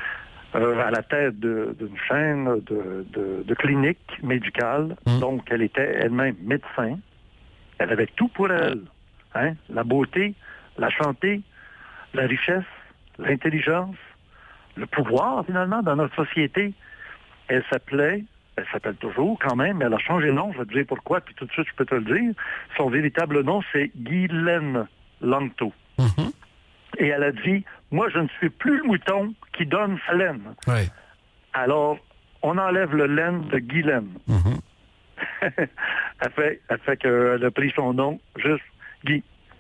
euh, à la tête de, d'une chaîne de, de, de clinique médicale. Mm. Donc, elle était elle-même médecin. Elle avait tout pour elle. Hein? La beauté, la santé, la richesse, l'intelligence, le pouvoir, finalement, dans notre société. Elle s'appelait, elle s'appelle toujours quand même, mais elle a changé de nom, je vais te dire pourquoi, puis tout de suite, je peux te le dire. Son véritable nom, c'est Guylaine Langto. Mm-hmm. Et elle a dit, moi, je ne suis plus le mouton qui donne sa laine. Ouais. Alors, on enlève le laine de Guylaine. Mm-hmm. elle fait, elle fait qu'elle a pris son nom, juste Guy.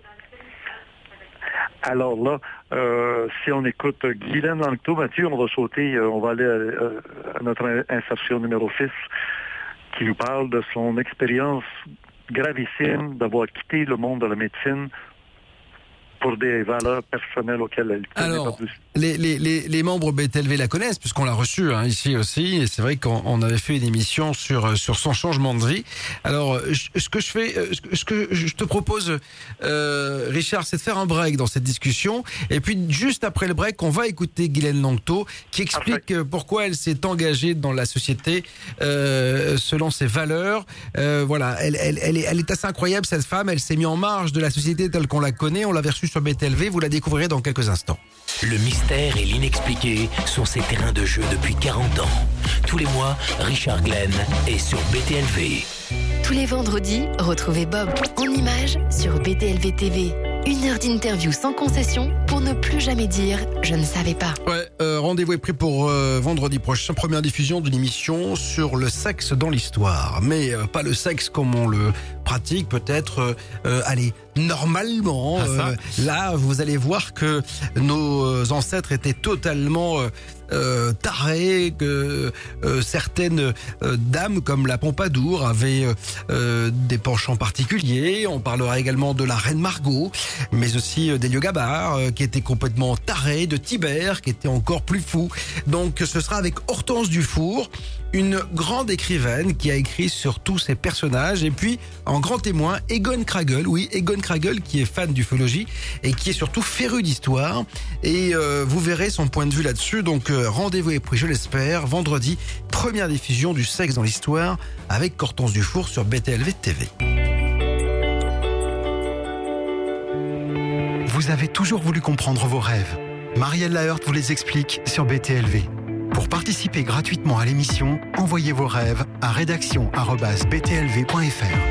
Alors là, euh, si on écoute Guylaine Langto, Mathieu, on va sauter, euh, on va aller à, à notre insertion numéro six, qui nous parle de son expérience gravissime d'avoir quitté le monde de la médecine pour des valeurs personnelles auxquelles elle ne connaît pas plus. Les, les, les, les membres B T L V la connaissent puisqu'on l'a reçue hein, ici aussi, et c'est vrai qu'on on avait fait une émission sur sur son changement de vie. Alors, je, ce que je fais, ce que je te propose, euh, Richard, c'est de faire un break dans cette discussion, et puis juste après le break, on va écouter Guylaine Langto qui explique Parfait. pourquoi elle s'est engagée dans la société euh, selon ses valeurs. Euh, voilà, elle, elle, elle, est, elle est assez incroyable cette femme. Elle s'est mise en marge de la société telle qu'on la connaît. On l'avait reçue sur B T L V. Vous la découvrirez dans quelques instants. Le mystère et l'inexpliqué sont ses terrains de jeu depuis quarante ans. Tous les mois, Richard Glenn est sur B T L V. Tous les vendredis, retrouvez Bob en images sur B T L V T V. Une heure d'interview sans concession pour ne plus jamais dire « je ne savais pas ». Ouais, euh, rendez-vous est pris pour euh, vendredi prochain, première diffusion d'une émission sur le sexe dans l'histoire. Mais euh, pas le sexe comme on le pratique, peut-être, euh, allez, normalement. Ah, euh, là, vous allez voir que nos ancêtres étaient totalement... Euh, Euh, taré, que euh, certaines euh, dames comme la Pompadour avaient euh, des penchants particuliers. On parlera également de la reine Margot, mais aussi euh, d'Hélios Gabar euh, qui était complètement taré, de Tibère qui était encore plus fou. Donc ce sera avec Hortense Dufour, une grande écrivaine qui a écrit sur tous ces personnages, et puis en grand témoin Egon Kragel, oui Egon Kragel qui est fan d'ufologie et qui est surtout féru d'histoire, et euh, vous verrez son point de vue là-dessus. Donc euh, rendez-vous est pris, je l'espère, vendredi, première diffusion du sexe dans l'histoire avec Hortense Dufour sur B T L V T V. Vous avez toujours voulu comprendre vos rêves. Marielle Laheurte vous les explique sur B T L V. Pour participer gratuitement à l'émission, envoyez vos rêves à rédaction arobase b t l v point f r.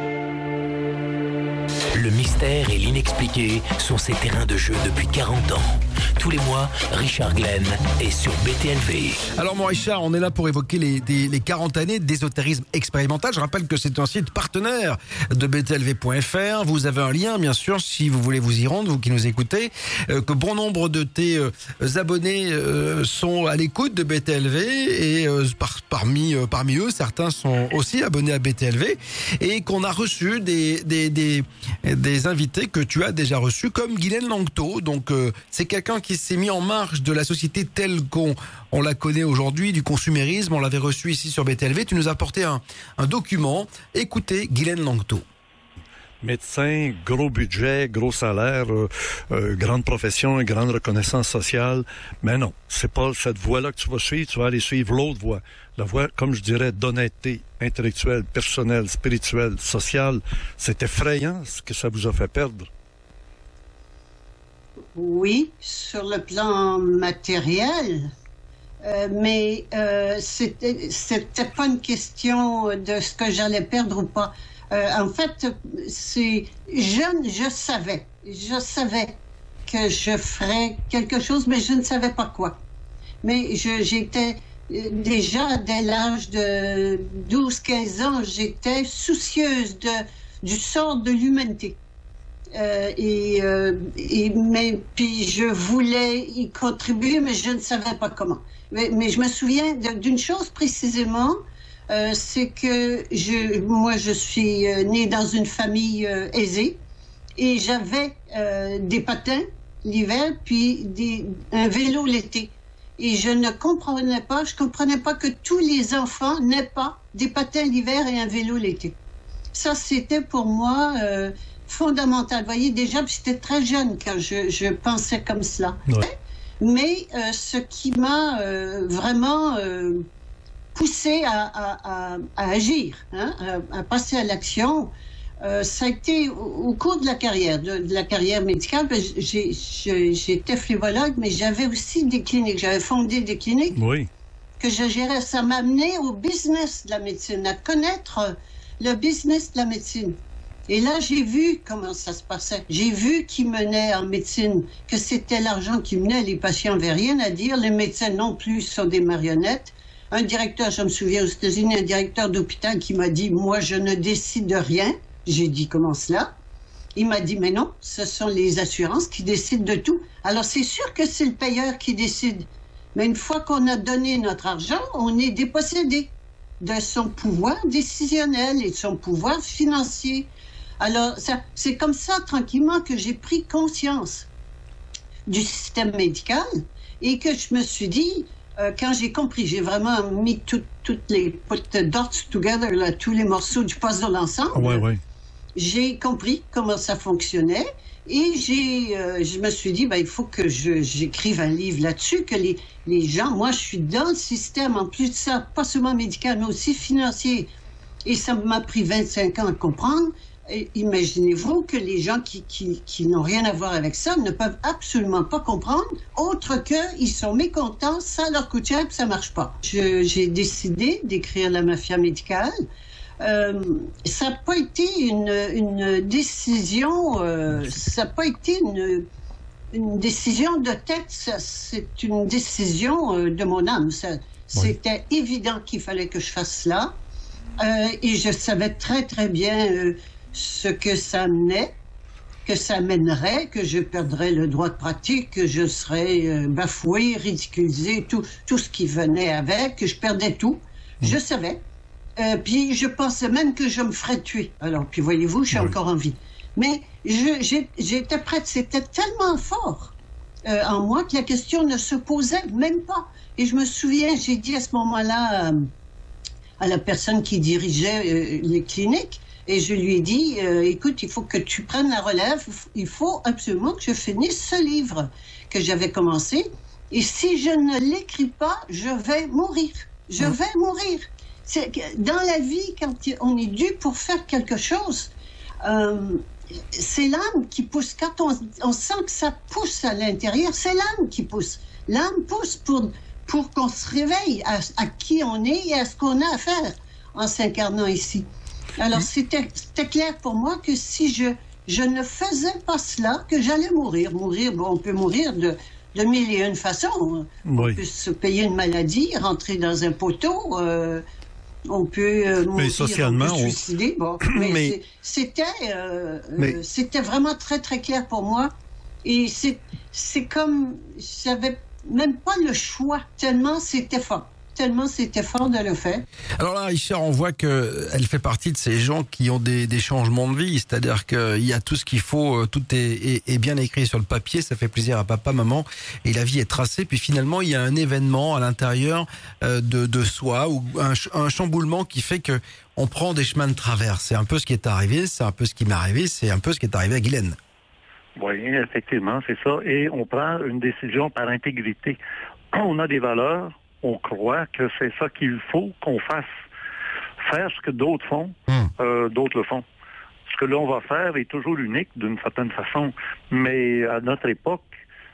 Le mystère et l'inexpliqué sont ses terrains de jeu depuis quarante ans. Tous les mois, Richard Glenn est sur B T L V. Alors mon Richard, on est là pour évoquer les, des, les quarante années d'ésotérisme expérimental. Je rappelle que c'est un site partenaire de b t l v point f r. Vous avez un lien, bien sûr, si vous voulez vous y rendre, vous qui nous écoutez, euh, que bon nombre de tes euh, abonnés euh, sont à l'écoute de B T L V, et euh, par, parmi, euh, parmi eux, certains sont aussi abonnés à B T L V, et qu'on a reçu des, des, des, des invités que tu as déjà reçus, comme Guylaine Langto. Donc euh, c'est quelqu'un qui s'est mis en marge de la société telle qu'on on la connaît aujourd'hui, du consumérisme. On l'avait reçu ici sur B T L V. Tu nous as apporté un, un document. Écoutez Guylaine Langto. Médecin, gros budget, gros salaire, euh, euh, grande profession, grande reconnaissance sociale. Mais non, c'est pas cette voie-là que tu vas suivre. Tu vas aller suivre l'autre voie. La voie, comme je dirais, d'honnêteté intellectuelle, personnelle, spirituelle, sociale. C'est effrayant ce que ça vous a fait perdre. Oui, sur le plan matériel, euh, mais euh, c'était, c'était pas une question de ce que j'allais perdre ou pas. Euh, en fait, c'est jeune, je savais, je savais que je ferais quelque chose, mais je ne savais pas quoi. Mais je, j'étais déjà dès l'âge de douze quinze ans, j'étais soucieuse de, du sort de l'humanité. Euh, et, euh, et mais puis je voulais y contribuer, mais je ne savais pas comment. Mais, mais je me souviens de, d'une chose précisément, euh, c'est que je, moi je suis euh, née dans une famille euh, aisée, et j'avais euh, des patins l'hiver, puis des, un vélo l'été. Et je ne comprenais pas, je comprenais pas que tous les enfants n'aient pas des patins l'hiver et un vélo l'été. Ça, c'était pour moi euh, fondamental. Vous voyez, déjà, j'étais très jeune quand je, je pensais comme cela. Ouais. Mais euh, ce qui m'a euh, vraiment euh, poussé à, à, à, à agir, hein, à, à passer à l'action, euh, ça a été au, au cours de la carrière, de, de la carrière médicale. J'ai, j'ai, j'étais phlébologue, mais j'avais aussi des cliniques. J'avais fondé des cliniques oui. que je gérais. Ça m'a amené au business de la médecine, à connaître le business de la médecine. Et là, j'ai vu comment ça se passait. J'ai vu qui menait en médecine, que c'était l'argent qui menait. Les patients n'avaient rien à dire. Les médecins non plus sont des marionnettes. Un directeur, je me souviens aux États-Unis, un directeur d'hôpital qui m'a dit « Moi, je ne décide de rien ». J'ai dit « Comment cela ?» Il m'a dit « Mais non, ce sont les assurances qui décident de tout. » Alors, c'est sûr que c'est le payeur qui décide. Mais une fois qu'on a donné notre argent, on est dépossédé de son pouvoir décisionnel et de son pouvoir financier. Alors, ça, c'est comme ça, tranquillement, que j'ai pris conscience du système médical et que je me suis dit, euh, quand j'ai compris, j'ai vraiment mis toutes les put the dots together, là, tous les morceaux du puzzle ensemble. Ouais, ouais. J'ai compris comment ça fonctionnait et j'ai, euh, je me suis dit, ben, il faut que je, j'écrive un livre là-dessus, que les, les gens, moi, je suis dans le système, en plus de ça, pas seulement médical, mais aussi financier. Et ça m'a pris vingt-cinq ans à comprendre. Et imaginez-vous que les gens qui, qui, qui n'ont rien à voir avec ça ne peuvent absolument pas comprendre, autre qu'ils sont mécontents, ça leur coûte cher et ça marche pas. Je, j'ai décidé d'écrire La Mafia médicale. Euh, ça n'a pas été une, une décision, euh, ça n'a pas été une, une décision de tête, ça, c'est une décision euh, de mon âme. Ça, c'était oui. évident qu'il fallait que je fasse cela. Euh, et je savais très, très bien euh, ce que ça menait, que ça mènerait, que je perdrais le droit de pratique, que je serais euh, bafoué, ridiculisé, tout, tout ce qui venait avec, que je perdais tout. Mmh. Je savais. Euh, puis je pensais même que je me ferais tuer. Alors, puis voyez-vous, je suis oui. encore en vie. Mais je, j'ai, j'étais prête, c'était tellement fort euh, en moi que la question ne se posait même pas. Et je me souviens, j'ai dit à ce moment-là... Euh, à la personne qui dirigeait euh, les cliniques, et je lui ai dit, euh, écoute, il faut que tu prennes la relève, il faut absolument que je finisse ce livre que j'avais commencé, et si je ne l'écris pas, je vais mourir. Je mmh. vais mourir. C'est, dans la vie, quand on est dû pour faire quelque chose, euh, c'est l'âme qui pousse. Quand on, on sent que ça pousse à l'intérieur, c'est l'âme qui pousse. L'âme pousse pour... pour qu'on se réveille à, à qui on est et à ce qu'on a à faire en s'incarnant ici. Alors, c'était, c'était clair pour moi que si je, je ne faisais pas cela, que j'allais mourir. Mourir, bon, on peut mourir de, de mille et une façons. Oui. On peut se payer une maladie, rentrer dans un poteau, euh, on peut euh, mourir, mais socialement, on peut se suicider. Bon, mais, mais... c'était, euh, mais... euh, c'était vraiment très, très clair pour moi. Et c'est, c'est comme, j'avais même pas le choix, tellement c'était fort. Tellement c'était fort de le faire. Alors là, Richard, on voit qu'elle fait partie de ces gens qui ont des, des changements de vie, c'est-à-dire qu'il y a tout ce qu'il faut, tout est, est, est bien écrit sur le papier, ça fait plaisir à papa, maman, et la vie est tracée, puis finalement, il y a un événement à l'intérieur de, de soi, ou un, un chamboulement qui fait que on prend des chemins de travers. C'est un peu ce qui est arrivé, c'est un peu ce qui m'est arrivé, c'est un peu ce qui est arrivé à Guylaine. Oui, effectivement, c'est ça. Et on prend une décision par intégrité. On a des valeurs, on croit que c'est ça qu'il faut qu'on fasse. Faire ce que d'autres font, mmh. euh, d'autres le font. Ce que l'on va faire est toujours unique d'une certaine façon. Mais à notre époque,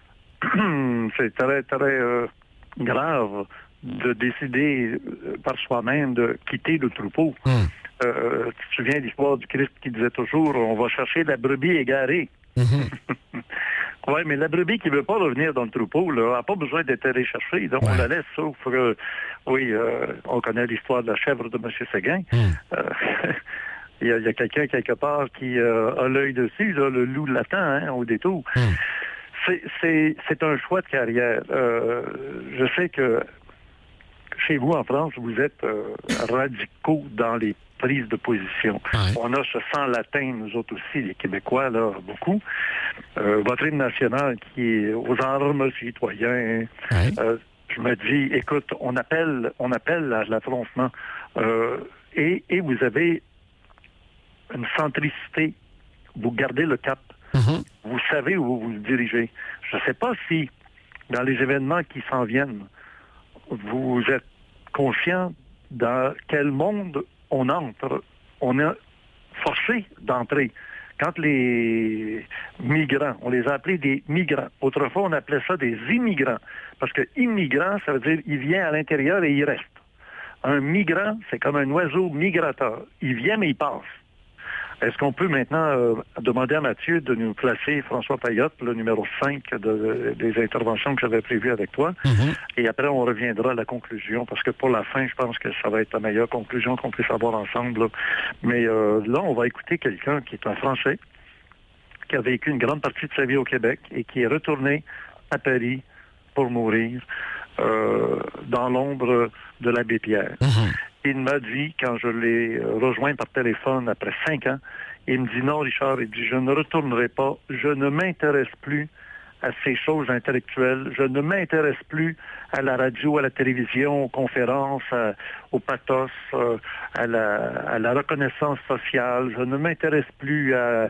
c'est très, très euh, grave de décider par soi-même de quitter le troupeau. Mmh. Euh, tu te souviens de l'histoire du Christ qui disait toujours, on va chercher la brebis égarée. Mm-hmm. Oui, mais la brebis qui ne veut pas revenir dans le troupeau, là, n'a pas besoin d'être allée chercher. Donc, ouais. on la laisse, sauf que, oui, euh, on connaît l'histoire de la chèvre de M. Séguin. Mm. Euh, il, y a, il y a quelqu'un quelque part qui euh, a l'œil dessus, là, le loup l'attend, hein, au détour. Mm. C'est, c'est, c'est un choix de carrière. Euh, je sais que chez vous, en France, vous êtes euh, radicaux dans les prise de position. Ouais. On a ce sang latin, nous autres aussi, les Québécois, là, beaucoup. Euh, votre hymne national qui est aux armes citoyens. Ouais. Euh, je me dis, écoute, on appelle, on appelle à l'affrontement. Euh, et, et vous avez une centricité. Vous gardez le cap. Mm-hmm. Vous savez où vous vous dirigez. Je ne sais pas si, dans les événements qui s'en viennent, vous êtes conscient dans quel monde on entre, on est forcé d'entrer. Quand les migrants, on les a appelés des migrants. Autrefois, on appelait ça des immigrants. Parce que immigrant, ça veut dire il vient à l'intérieur et il reste. Un migrant, c'est comme un oiseau migrateur. Il vient, mais il passe. Est-ce qu'on peut maintenant euh, demander à Mathieu de nous placer François Payotte, le numéro cinq de, de, des interventions que j'avais prévues avec toi? Mm-hmm. Et après, on reviendra à la conclusion, parce que pour la fin, je pense que ça va être la meilleure conclusion qu'on puisse avoir ensemble. Là. Mais euh, là, on va écouter quelqu'un qui est un Français, qui a vécu une grande partie de sa vie au Québec et qui est retourné à Paris pour mourir euh, dans l'ombre de l'abbé Pierre. Mm-hmm. Il m'a dit, quand je l'ai rejoint par téléphone après cinq ans, Il me dit, non, Richard, il dit, je ne retournerai pas, je ne m'intéresse plus à ces choses intellectuelles, je ne m'intéresse plus à la radio, à la télévision, aux conférences, à, au pathos, euh, à, la, à la reconnaissance sociale, je ne m'intéresse plus à,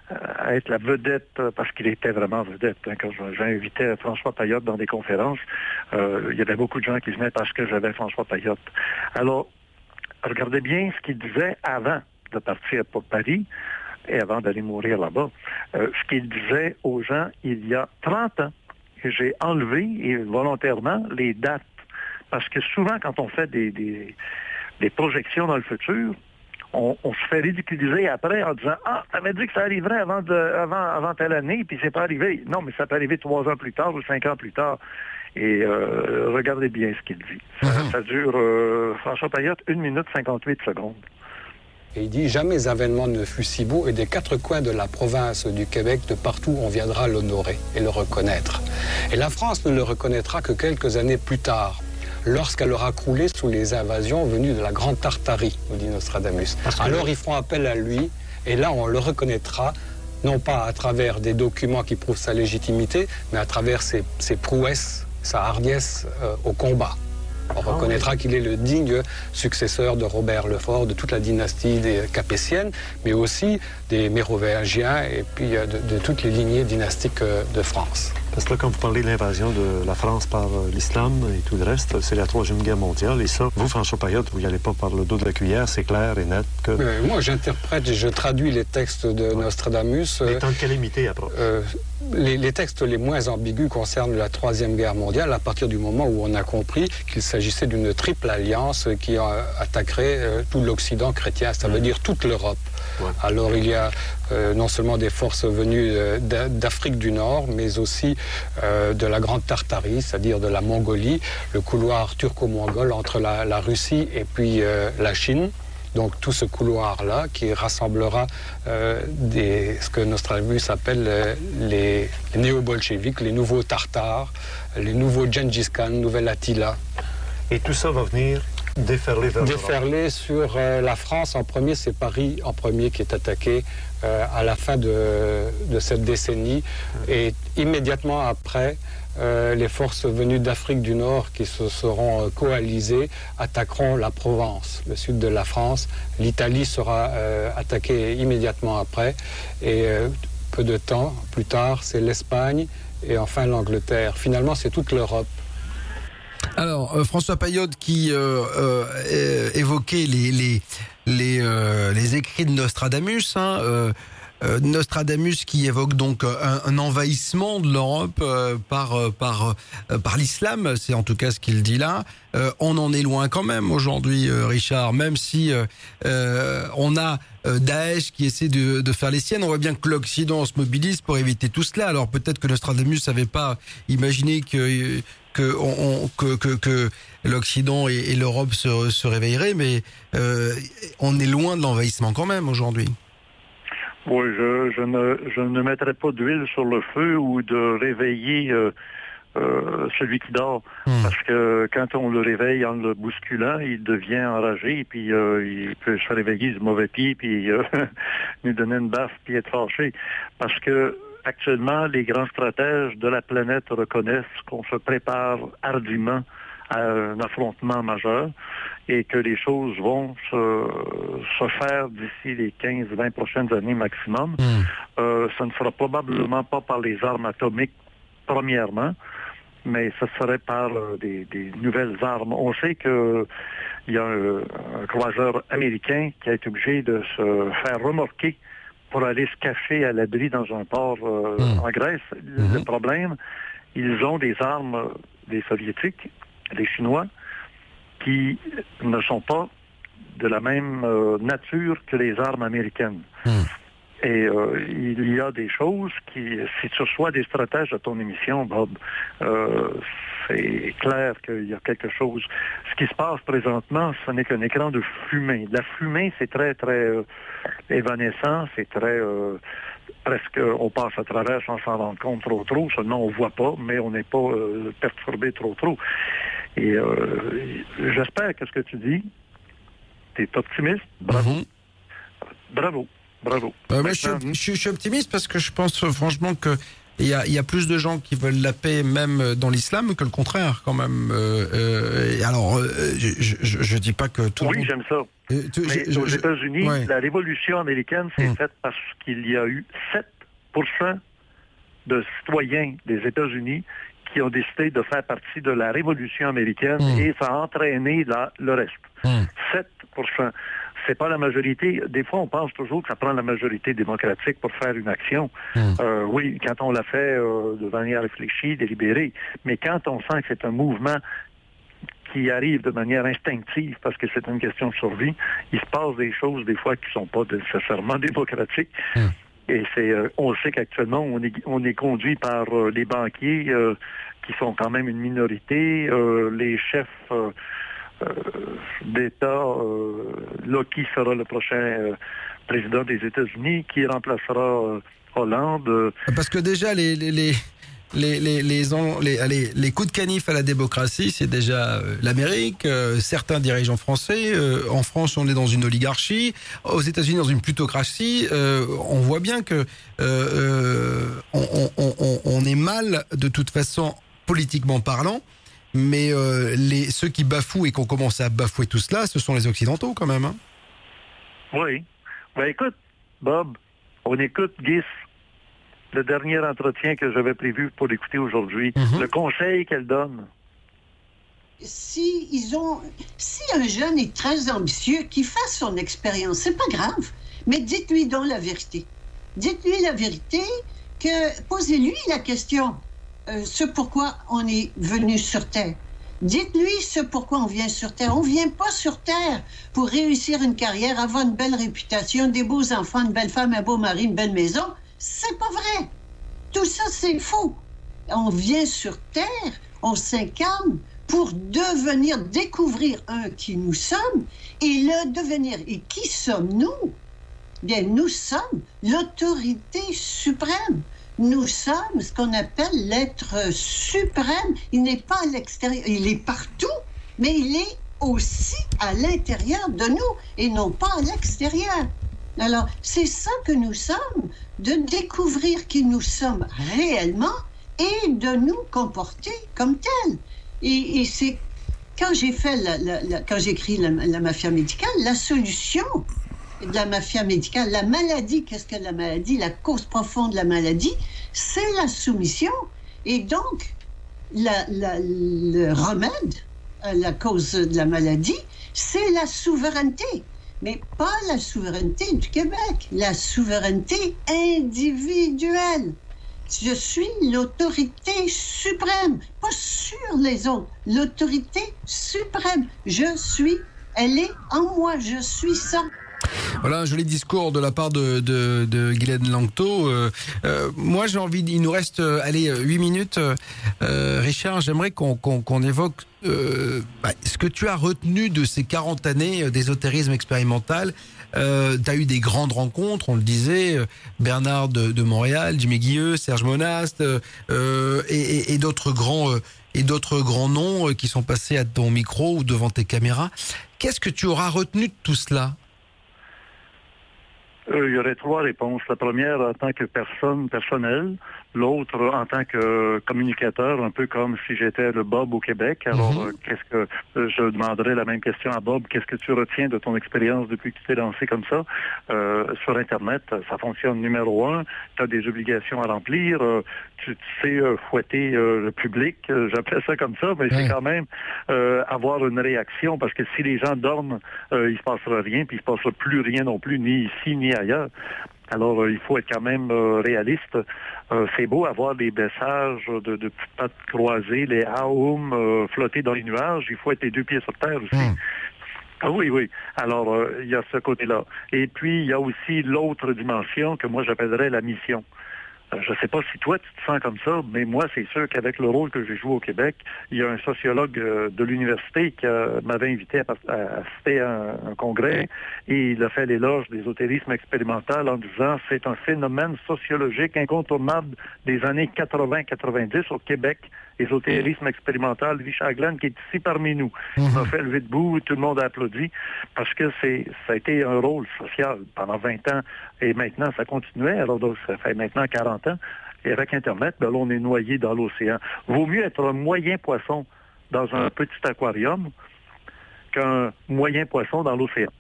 à être la vedette, parce qu'il était vraiment vedette. Hein, quand j'invitais François Payotte dans des conférences, euh, il y avait beaucoup de gens qui venaient parce que j'avais François Payotte. Alors, regardez bien ce qu'il disait avant de partir pour Paris et avant d'aller mourir là-bas. Euh, ce qu'il disait aux gens il y a trente ans. J'ai enlevé et volontairement les dates. Parce que souvent, quand on fait des, des, des projections dans le futur, on, on se fait ridiculiser après en disant « Ah, t'avais dit que ça arriverait avant, de, avant, avant telle année, puis c'est pas arrivé. » Non, mais ça peut arriver trois ans plus tard ou cinq ans plus tard. Et euh, regardez bien ce qu'il dit. Ça, mm-hmm. ça dure, euh, François Payotte, une minute cinquante-huit secondes. Et il dit « Jamais avènement ne fut si beau, et des quatre coins de la province du Québec, de partout, on viendra l'honorer et le reconnaître. Et la France ne le reconnaîtra que quelques années plus tard, lorsqu'elle aura croulé sous les invasions venues de la Grande Tartarie, nous dit Nostradamus. Alors ils feront appel à lui, et là on le reconnaîtra, non pas à travers des documents qui prouvent sa légitimité, mais à travers ses, ses prouesses, sa hardiesse euh, au combat. On reconnaîtra qu'il est le digne successeur de Robert le Fort, de toute la dynastie des Capétiennes, mais aussi des Mérovingiens et puis de, de toutes les lignées dynastiques de France. Parce que là, quand vous parlez de l'invasion de la France par l'islam et tout le reste, c'est la Troisième Guerre mondiale. Et ça, vous, François Payotte, vous n'y allez pas par le dos de la cuillère, c'est clair et net que... Euh, moi, j'interprète et je traduis les textes de ouais. Nostradamus. Mais tant de calamité après. Euh, les, les textes les moins ambigus concernent la Troisième Guerre mondiale à partir du moment où on a compris qu'il s'agissait d'une triple alliance qui euh, attaquerait euh, tout l'Occident chrétien, ça veut mmh. dire toute l'Europe. Ouais. Alors il y a euh, non seulement des forces venues euh, d'Afrique du Nord, mais aussi euh, de la Grande Tartarie, c'est-à-dire de la Mongolie, le couloir turco-mongol entre la, la Russie et puis euh, la Chine. Donc tout ce couloir-là qui rassemblera euh, des, ce que Nostradamus appelle euh, les, les néo-bolcheviks, les nouveaux Tartares, les nouveaux Gengis Khan, nouvelle Attila. Et tout ça va venir déferler vers Déferler sur euh, la France en premier, c'est Paris en premier qui est attaqué euh, à la fin de, de cette décennie. Mmh. Et immédiatement après, euh, les forces venues d'Afrique du Nord qui se seront euh, coalisées attaqueront la Provence, le sud de la France. L'Italie sera euh, attaquée immédiatement après. Et euh, peu de temps plus tard, c'est l'Espagne et enfin l'Angleterre. Finalement, c'est toute l'Europe. Alors, euh, François Payotte qui euh, euh, évoquait les, les, les, euh, les écrits de Nostradamus, hein, euh, euh, Nostradamus qui évoque donc un, un envahissement de l'Europe euh, par, euh, par, euh, par l'islam, c'est en tout cas ce qu'il dit là. Euh, on en est loin quand même aujourd'hui, euh, Richard, même si euh, euh, on a euh, Daesh qui essaie de, de faire les siennes. On voit bien que l'Occident se mobilise pour éviter tout cela. Alors peut-être que Nostradamus n'avait pas imaginé que... Que, on, que, que, que l'Occident et, et l'Europe se, se réveilleraient, mais euh, on est loin de l'envahissement quand même aujourd'hui. Oui, je, je, ne, je ne mettrai pas d'huile sur le feu ou de réveiller euh, euh, celui qui dort, mmh. parce que quand on le réveille en le bousculant, il devient enragé, et puis euh, il peut se réveiller du mauvais pied, puis euh, nous donner une baffe, puis être fâché, parce que actuellement, les grands stratèges de la planète reconnaissent qu'on se prépare hardiment à un affrontement majeur et que les choses vont se, se faire d'ici les quinze à vingt prochaines années maximum. Mmh. Euh, ça ne sera probablement pas par les armes atomiques, premièrement, mais ce serait par euh, des, des nouvelles armes. On sait que il y a un, un croiseur américain qui a été obligé de se faire remorquer pour aller se cacher à l'abri dans un port euh, mmh. en Grèce. Mmh. Le problème, ils ont des armes des Soviétiques, des Chinois, qui ne sont pas de la même euh, nature que les armes américaines. Mmh. Et euh, il y a des choses qui, si tu reçois des stratèges de ton émission, Bob, euh, c'est clair qu'il y a quelque chose. Ce qui se passe présentement, ce n'est qu'un écran de fumée. La fumée, c'est très, très euh, évanescent, c'est très... Euh, presque, on passe à travers sans s'en rendre compte trop trop, seulement on ne voit pas, mais on n'est pas euh, perturbé trop trop. Et euh, j'espère que ce que tu dis, tu es optimiste, bravo. Mm-hmm. Bravo. Bravo. Euh, moi, je, suis, je, je suis optimiste parce que je pense euh, franchement que il y a, il y a plus de gens qui veulent la paix même dans l'islam que le contraire quand même. Euh, euh, et alors, euh, je, je, je dis pas que tout oui, le monde... j'aime ça. Euh, tu, Mais je, aux je, États-Unis, ouais. la révolution américaine s'est Hum. faite parce qu'il y a eu sept pour cent de citoyens des États-Unis qui ont décidé de faire partie de la révolution américaine Hum. et ça a entraîné la, le reste. Hum. sept pour cent. C'est pas la majorité. Des fois, on pense toujours que ça prend la majorité démocratique pour faire une action. Hum. Euh, oui, quand on l'a fait euh, de manière réfléchie, délibérée. Mais quand on sent que c'est un mouvement qui arrive de manière instinctive parce que c'est une question de survie, il se passe des choses des fois qui sont pas nécessairement démocratiques. Hum. Et c'est, euh, on sait qu'actuellement, on est, on est conduit par euh, les banquiers euh, qui sont quand même une minorité, euh, les chefs euh, euh, d'État, euh, là, qui sera le prochain euh, président des États-Unis, qui remplacera euh, Hollande. Euh, Parce que déjà, les... les, les... Les, les, les, les, allez, les coups de canif à la démocratie, c'est déjà euh, l'Amérique, euh, certains dirigeants français. Euh, en France, on est dans une oligarchie. Aux États-Unis, dans une plutocratie. Euh, on voit bien que euh, on, on, on, on est mal, de toute façon, politiquement parlant. Mais euh, les, ceux qui bafouent et qui ont commencé à bafouer tout cela, ce sont les Occidentaux, quand même. Hein. Oui. Ben écoute, Bob, on écoute Guis. Le dernier entretien que j'avais prévu pour l'écouter aujourd'hui, Mm-hmm. le conseil qu'elle donne. Si ils ont, si un jeune est très ambitieux, qu'il fasse son expérience, c'est pas grave. Mais dites-lui donc la vérité. Dites-lui la vérité, que posez-lui la question, euh, ce pourquoi on est venu sur Terre. Dites-lui ce pourquoi on vient sur Terre. On vient pas sur Terre pour réussir une carrière, avoir une belle réputation, des beaux enfants, une belle femme, un beau mari, une belle maison. C'est pas vrai. Tout ça, c'est faux. On vient sur Terre, on s'incarne pour devenir, découvrir un qui nous sommes et le devenir. Et qui sommes-nous? Bien, nous sommes l'autorité suprême. Nous sommes ce qu'on appelle l'être suprême. Il n'est pas à l'extérieur, il est partout, mais il est aussi à l'intérieur de nous et non pas à l'extérieur. Alors, c'est ça que nous sommes, de découvrir qui nous sommes réellement et de nous comporter comme tels. Et, et c'est quand j'ai fait, la, la, la, quand j'ai écrit la, la mafia médicale, la solution de la mafia médicale, la maladie, qu'est-ce que la maladie? La cause profonde de la maladie, c'est la soumission. Et donc, la, la, le remède à la cause de la maladie, c'est la souveraineté. Mais pas la souveraineté du Québec, la souveraineté individuelle. Je suis l'autorité suprême, pas sur les autres, l'autorité suprême. Je suis, elle est en moi, je suis ça. Voilà un joli discours de la part de, de, de Guylaine Langto. Euh, euh, moi, j'ai envie, il nous reste, euh, allez, huit minutes. Euh, Richard, j'aimerais qu'on, qu'on, qu'on évoque euh, bah, ce que tu as retenu de ces quarante années d'ésotérisme expérimental. Euh, tu as eu des grandes rencontres, on le disait, Bernard de, de Montréal, Jimmy Guilleux, Serge Monast, euh, et, et, et d'autres grands, euh, et d'autres grands noms euh, qui sont passés à ton micro ou devant tes caméras. Qu'est-ce que tu auras retenu de tout cela? Euh, il y aurait trois réponses. La première en tant que personne personnelle, l'autre en tant que communicateur, un peu comme si j'étais le Bob au Québec. Alors, mm-hmm. euh, qu'est-ce que euh, je demanderais la même question à Bob. Qu'est-ce que tu retiens de ton expérience depuis que tu t'es lancé comme ça? Euh, sur Internet, ça fonctionne numéro un. Tu as des obligations à remplir. Euh, tu, tu sais euh, fouetter euh, le public. Euh, j'appelle ça comme ça, mais mm. c'est quand même euh, avoir une réaction parce que si les gens dorment, euh, il se passera rien, puis il se passera plus rien non plus, ni ici, ni ailleurs. Alors, euh, il faut être quand même euh, réaliste. Euh, c'est beau avoir des messages de, de pattes croisées, les aoum euh, flotter dans les nuages. Il faut être les deux pieds sur terre aussi. Mmh. Ah oui, oui. Alors, euh, il y a ce côté-là. Et puis, il y a aussi l'autre dimension que moi, j'appellerais la mission. Je ne sais pas si toi, tu te sens comme ça, mais moi, c'est sûr qu'avec le rôle que j'ai joué au Québec, il y a un sociologue de l'université qui euh, m'avait invité à, à assister à un, un congrès et il a fait l'éloge de l'ésotérisme expérimental en disant c'est un phénomène sociologique incontournable des années quatre-vingts quatre-vingt-dix au Québec ésotérisme expérimental, Richard Glenn, qui est ici parmi nous. Mm-hmm. Il m'a fait lever debout, tout le monde a applaudi, parce que c'est, ça a été un rôle social pendant vingt ans, et maintenant, ça continuait, alors donc, ça fait maintenant quarante ans, et avec Internet, ben là, on est noyé dans l'océan. Vaut mieux être un moyen poisson dans un petit aquarium qu'un moyen poisson dans l'océan.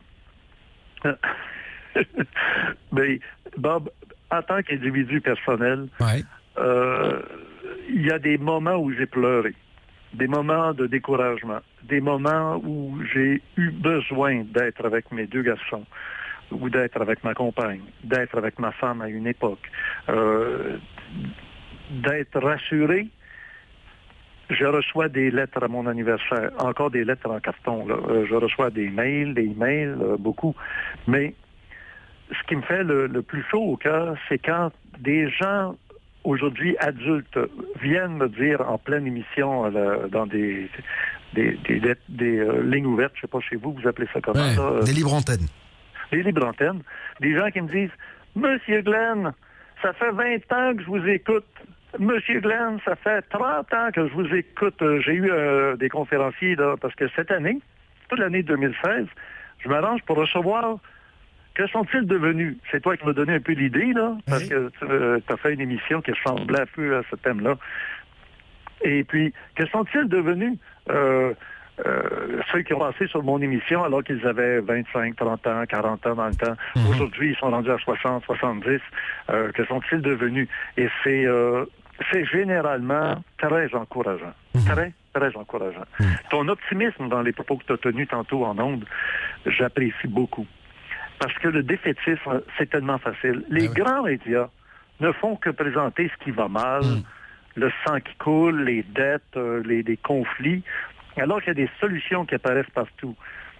Mais, Bob, en tant qu'individu personnel, ouais. euh, il y a des moments où j'ai pleuré, des moments de découragement, des moments où j'ai eu besoin d'être avec mes deux garçons, ou d'être avec ma compagne, d'être avec ma femme à une époque, euh, d'être rassuré. Je reçois des lettres à mon anniversaire, encore des lettres en carton. Là. Euh, je reçois des mails, des emails, euh, beaucoup. Mais ce qui me fait le, le plus chaud au cœur, c'est quand des gens, aujourd'hui adultes, viennent me dire en pleine émission, là, dans des, des, des, des, des euh, lignes ouvertes, je ne sais pas chez vous, vous appelez ça comment? Ouais, ça, euh, des libres antennes. Des libres antennes. Des gens qui me disent, « Monsieur Glenn, ça fait vingt ans que je vous écoute. Monsieur Glenn, ça fait trente ans que je vous écoute. J'ai eu euh, des conférenciers, là, parce que cette année, toute l'année deux mille seize, je m'arrange pour recevoir. Que sont-ils devenus? C'est toi qui m'as donné un peu l'idée, là, parce oui. que tu euh, as fait une émission qui ressemblait un peu à ce thème-là. Et puis, que sont-ils devenus? Euh, euh, ceux qui ont passé sur mon émission alors qu'ils avaient vingt-cinq, trente ans, quarante ans dans le temps. Mm-hmm. Aujourd'hui, ils sont rendus à soixante, soixante-dix. Euh, que sont-ils devenus? Et c'est... Euh, C'est généralement très encourageant. Mmh. Très, très encourageant. Mmh. Ton optimisme dans les propos que tu as tenus tantôt en ondes, j'apprécie beaucoup. Parce que le défaitisme, c'est tellement facile. Les ah ouais. grands médias ne font que présenter ce qui va mal, mmh. le sang qui coule, les dettes, euh, les, les conflits, alors qu'il y a des solutions qui apparaissent partout.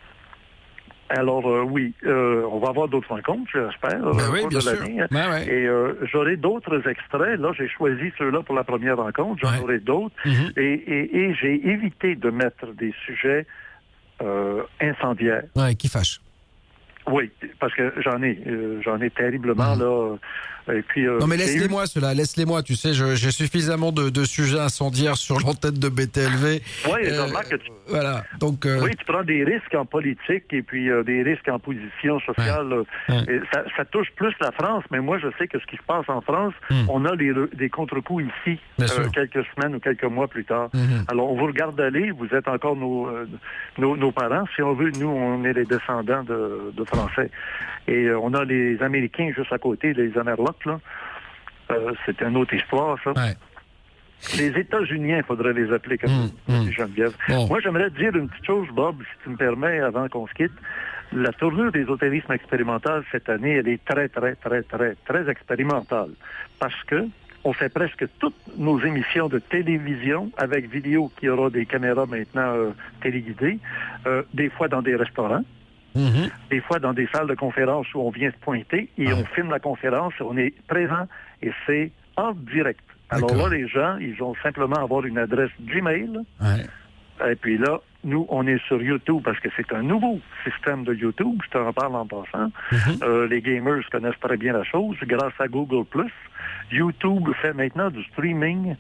Alors euh, oui, euh, on va avoir d'autres rencontres, j'espère, ben au oui, cours bien de sûr. l'année. Ben ouais. Et euh, j'aurai d'autres extraits. Là, j'ai choisi ceux-là pour la première rencontre. J'en ouais. aurai d'autres. Mm-hmm. Et, et, et j'ai évité de mettre des sujets euh, incendiaires. Ouais, qui fâchent. Oui, parce que j'en ai, euh, j'en ai terriblement, mmh. là. Et puis, euh, non, mais laisse-les-moi, eu... ceux-là, laisse-les-moi. Tu sais, je, j'ai suffisamment de, de sujets incendiaires sur l'antenne de B T L V. Oui, euh, je remarque que tu... Voilà, donc... Euh... Oui, tu prends des risques en politique et puis euh, des risques en position sociale. Ouais. Ouais. Et ça, ça touche plus la France, mais moi, je sais que ce qui se passe en France, mmh. on a les, des contre-coups ici, euh, quelques semaines ou quelques mois plus tard. Mmh. Alors, on vous regarde aller, vous êtes encore nos, euh, nos, nos parents. Si on veut, nous, on est les descendants de, de Français. Et euh, on a les Américains juste à côté, les Amerlocs, là. Euh, c'est une autre histoire, ça. Ouais. Les États-Unis, il faudrait les appeler comme mmh, mmh. Geneviève. Bon. Moi, j'aimerais te dire une petite chose, Bob, si tu me permets, avant qu'on se quitte. La tournure des ésotérisme expérimental cette année, elle est très, très, très, très, très expérimentale. Parce que on fait presque toutes nos émissions de télévision avec vidéo qui aura des caméras maintenant euh, téléguidées, euh, des fois dans des restaurants. Mmh. Des fois dans des salles de conférence où on vient se pointer et ouais. on filme la conférence, on est présent et c'est en direct. Alors D'accord. là, les gens, ils vont simplement avoir une adresse Gmail. Ouais. Et puis là, nous, on est sur YouTube parce que c'est un nouveau système de YouTube. Je t'en parle en passant. Mm-hmm. Euh, les gamers connaissent très bien la chose. Grâce à Google plus, YouTube fait maintenant du streaming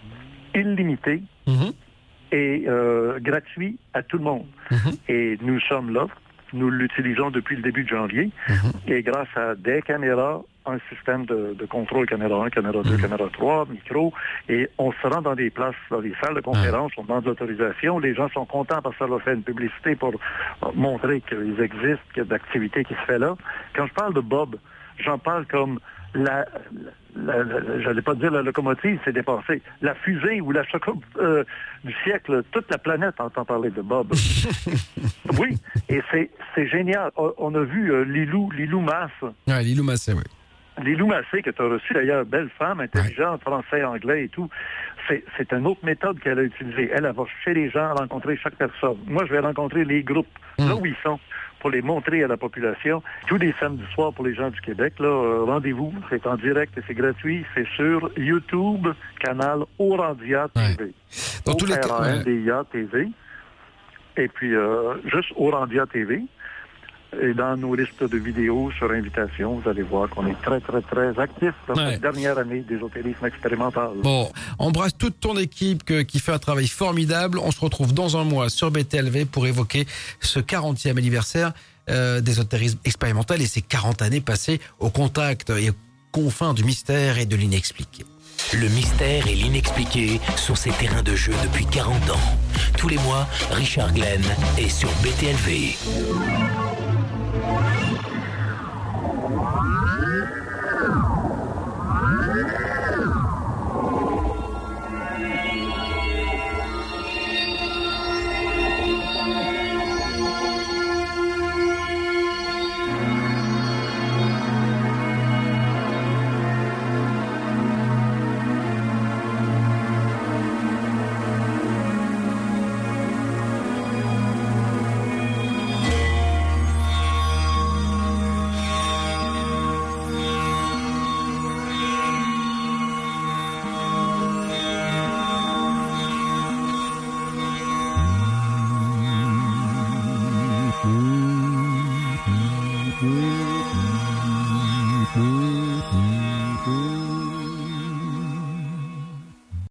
illimité mm-hmm. et euh, gratuit à tout le monde. Mm-hmm. Et nous sommes là. Nous l'utilisons depuis le début de janvier. Mm-hmm. Et grâce à des caméras, un système de, de contrôle caméra un, caméra deux, mm-hmm. caméra trois, micro, et on se rend dans des places, dans des salles de conférence, mm-hmm. on demande l'autorisation. Les gens sont contents parce que ça leur fait une publicité pour montrer qu'ils existent, qu'il y a d'activité qui se fait là. Quand je parle de Bob, j'en parle comme la, la, la j'allais pas dire la locomotive, c'est dépassé. La fusée ou la chocolat euh, du siècle, toute la planète entend parler de Bob. Oui, et c'est, c'est génial. On, on a vu euh, Lilou, Lilou Masse. Ouais, Lilou Massé, oui. Lilou Massé, que tu as reçu d'ailleurs, belle femme, intelligente, ouais. français, anglais et tout. C'est, c'est une autre méthode qu'elle a utilisée. Elle, elle va chez les gens, rencontrer chaque personne. Moi, je vais rencontrer les groupes, mmh. là où ils sont, pour les montrer à la population. Tous les samedis soirs pour les gens du Québec, là, euh, rendez-vous, c'est en direct et c'est gratuit. C'est sur YouTube, canal Orandia T V. Ouais. Dans tous les cas, ouais. T V. Et puis, euh, juste Orandia T V. et dans nos listes de vidéos sur invitation, vous allez voir qu'on est très, très, très actifs dans Ouais. cette dernière année d'ésotérisme expérimental. Bon, embrasse toute ton équipe que- qui fait un travail formidable. On se retrouve dans un mois sur B T L V pour évoquer ce quarantième anniversaire euh, d'ésotérisme expérimental et ces quarante années passées au contact et aux confins du mystère et de l'inexpliqué. Le mystère et l'inexpliqué sur ces terrains de jeu depuis quarante ans. Tous les mois, Richard Glenn est sur B T L V. Mm-hmm.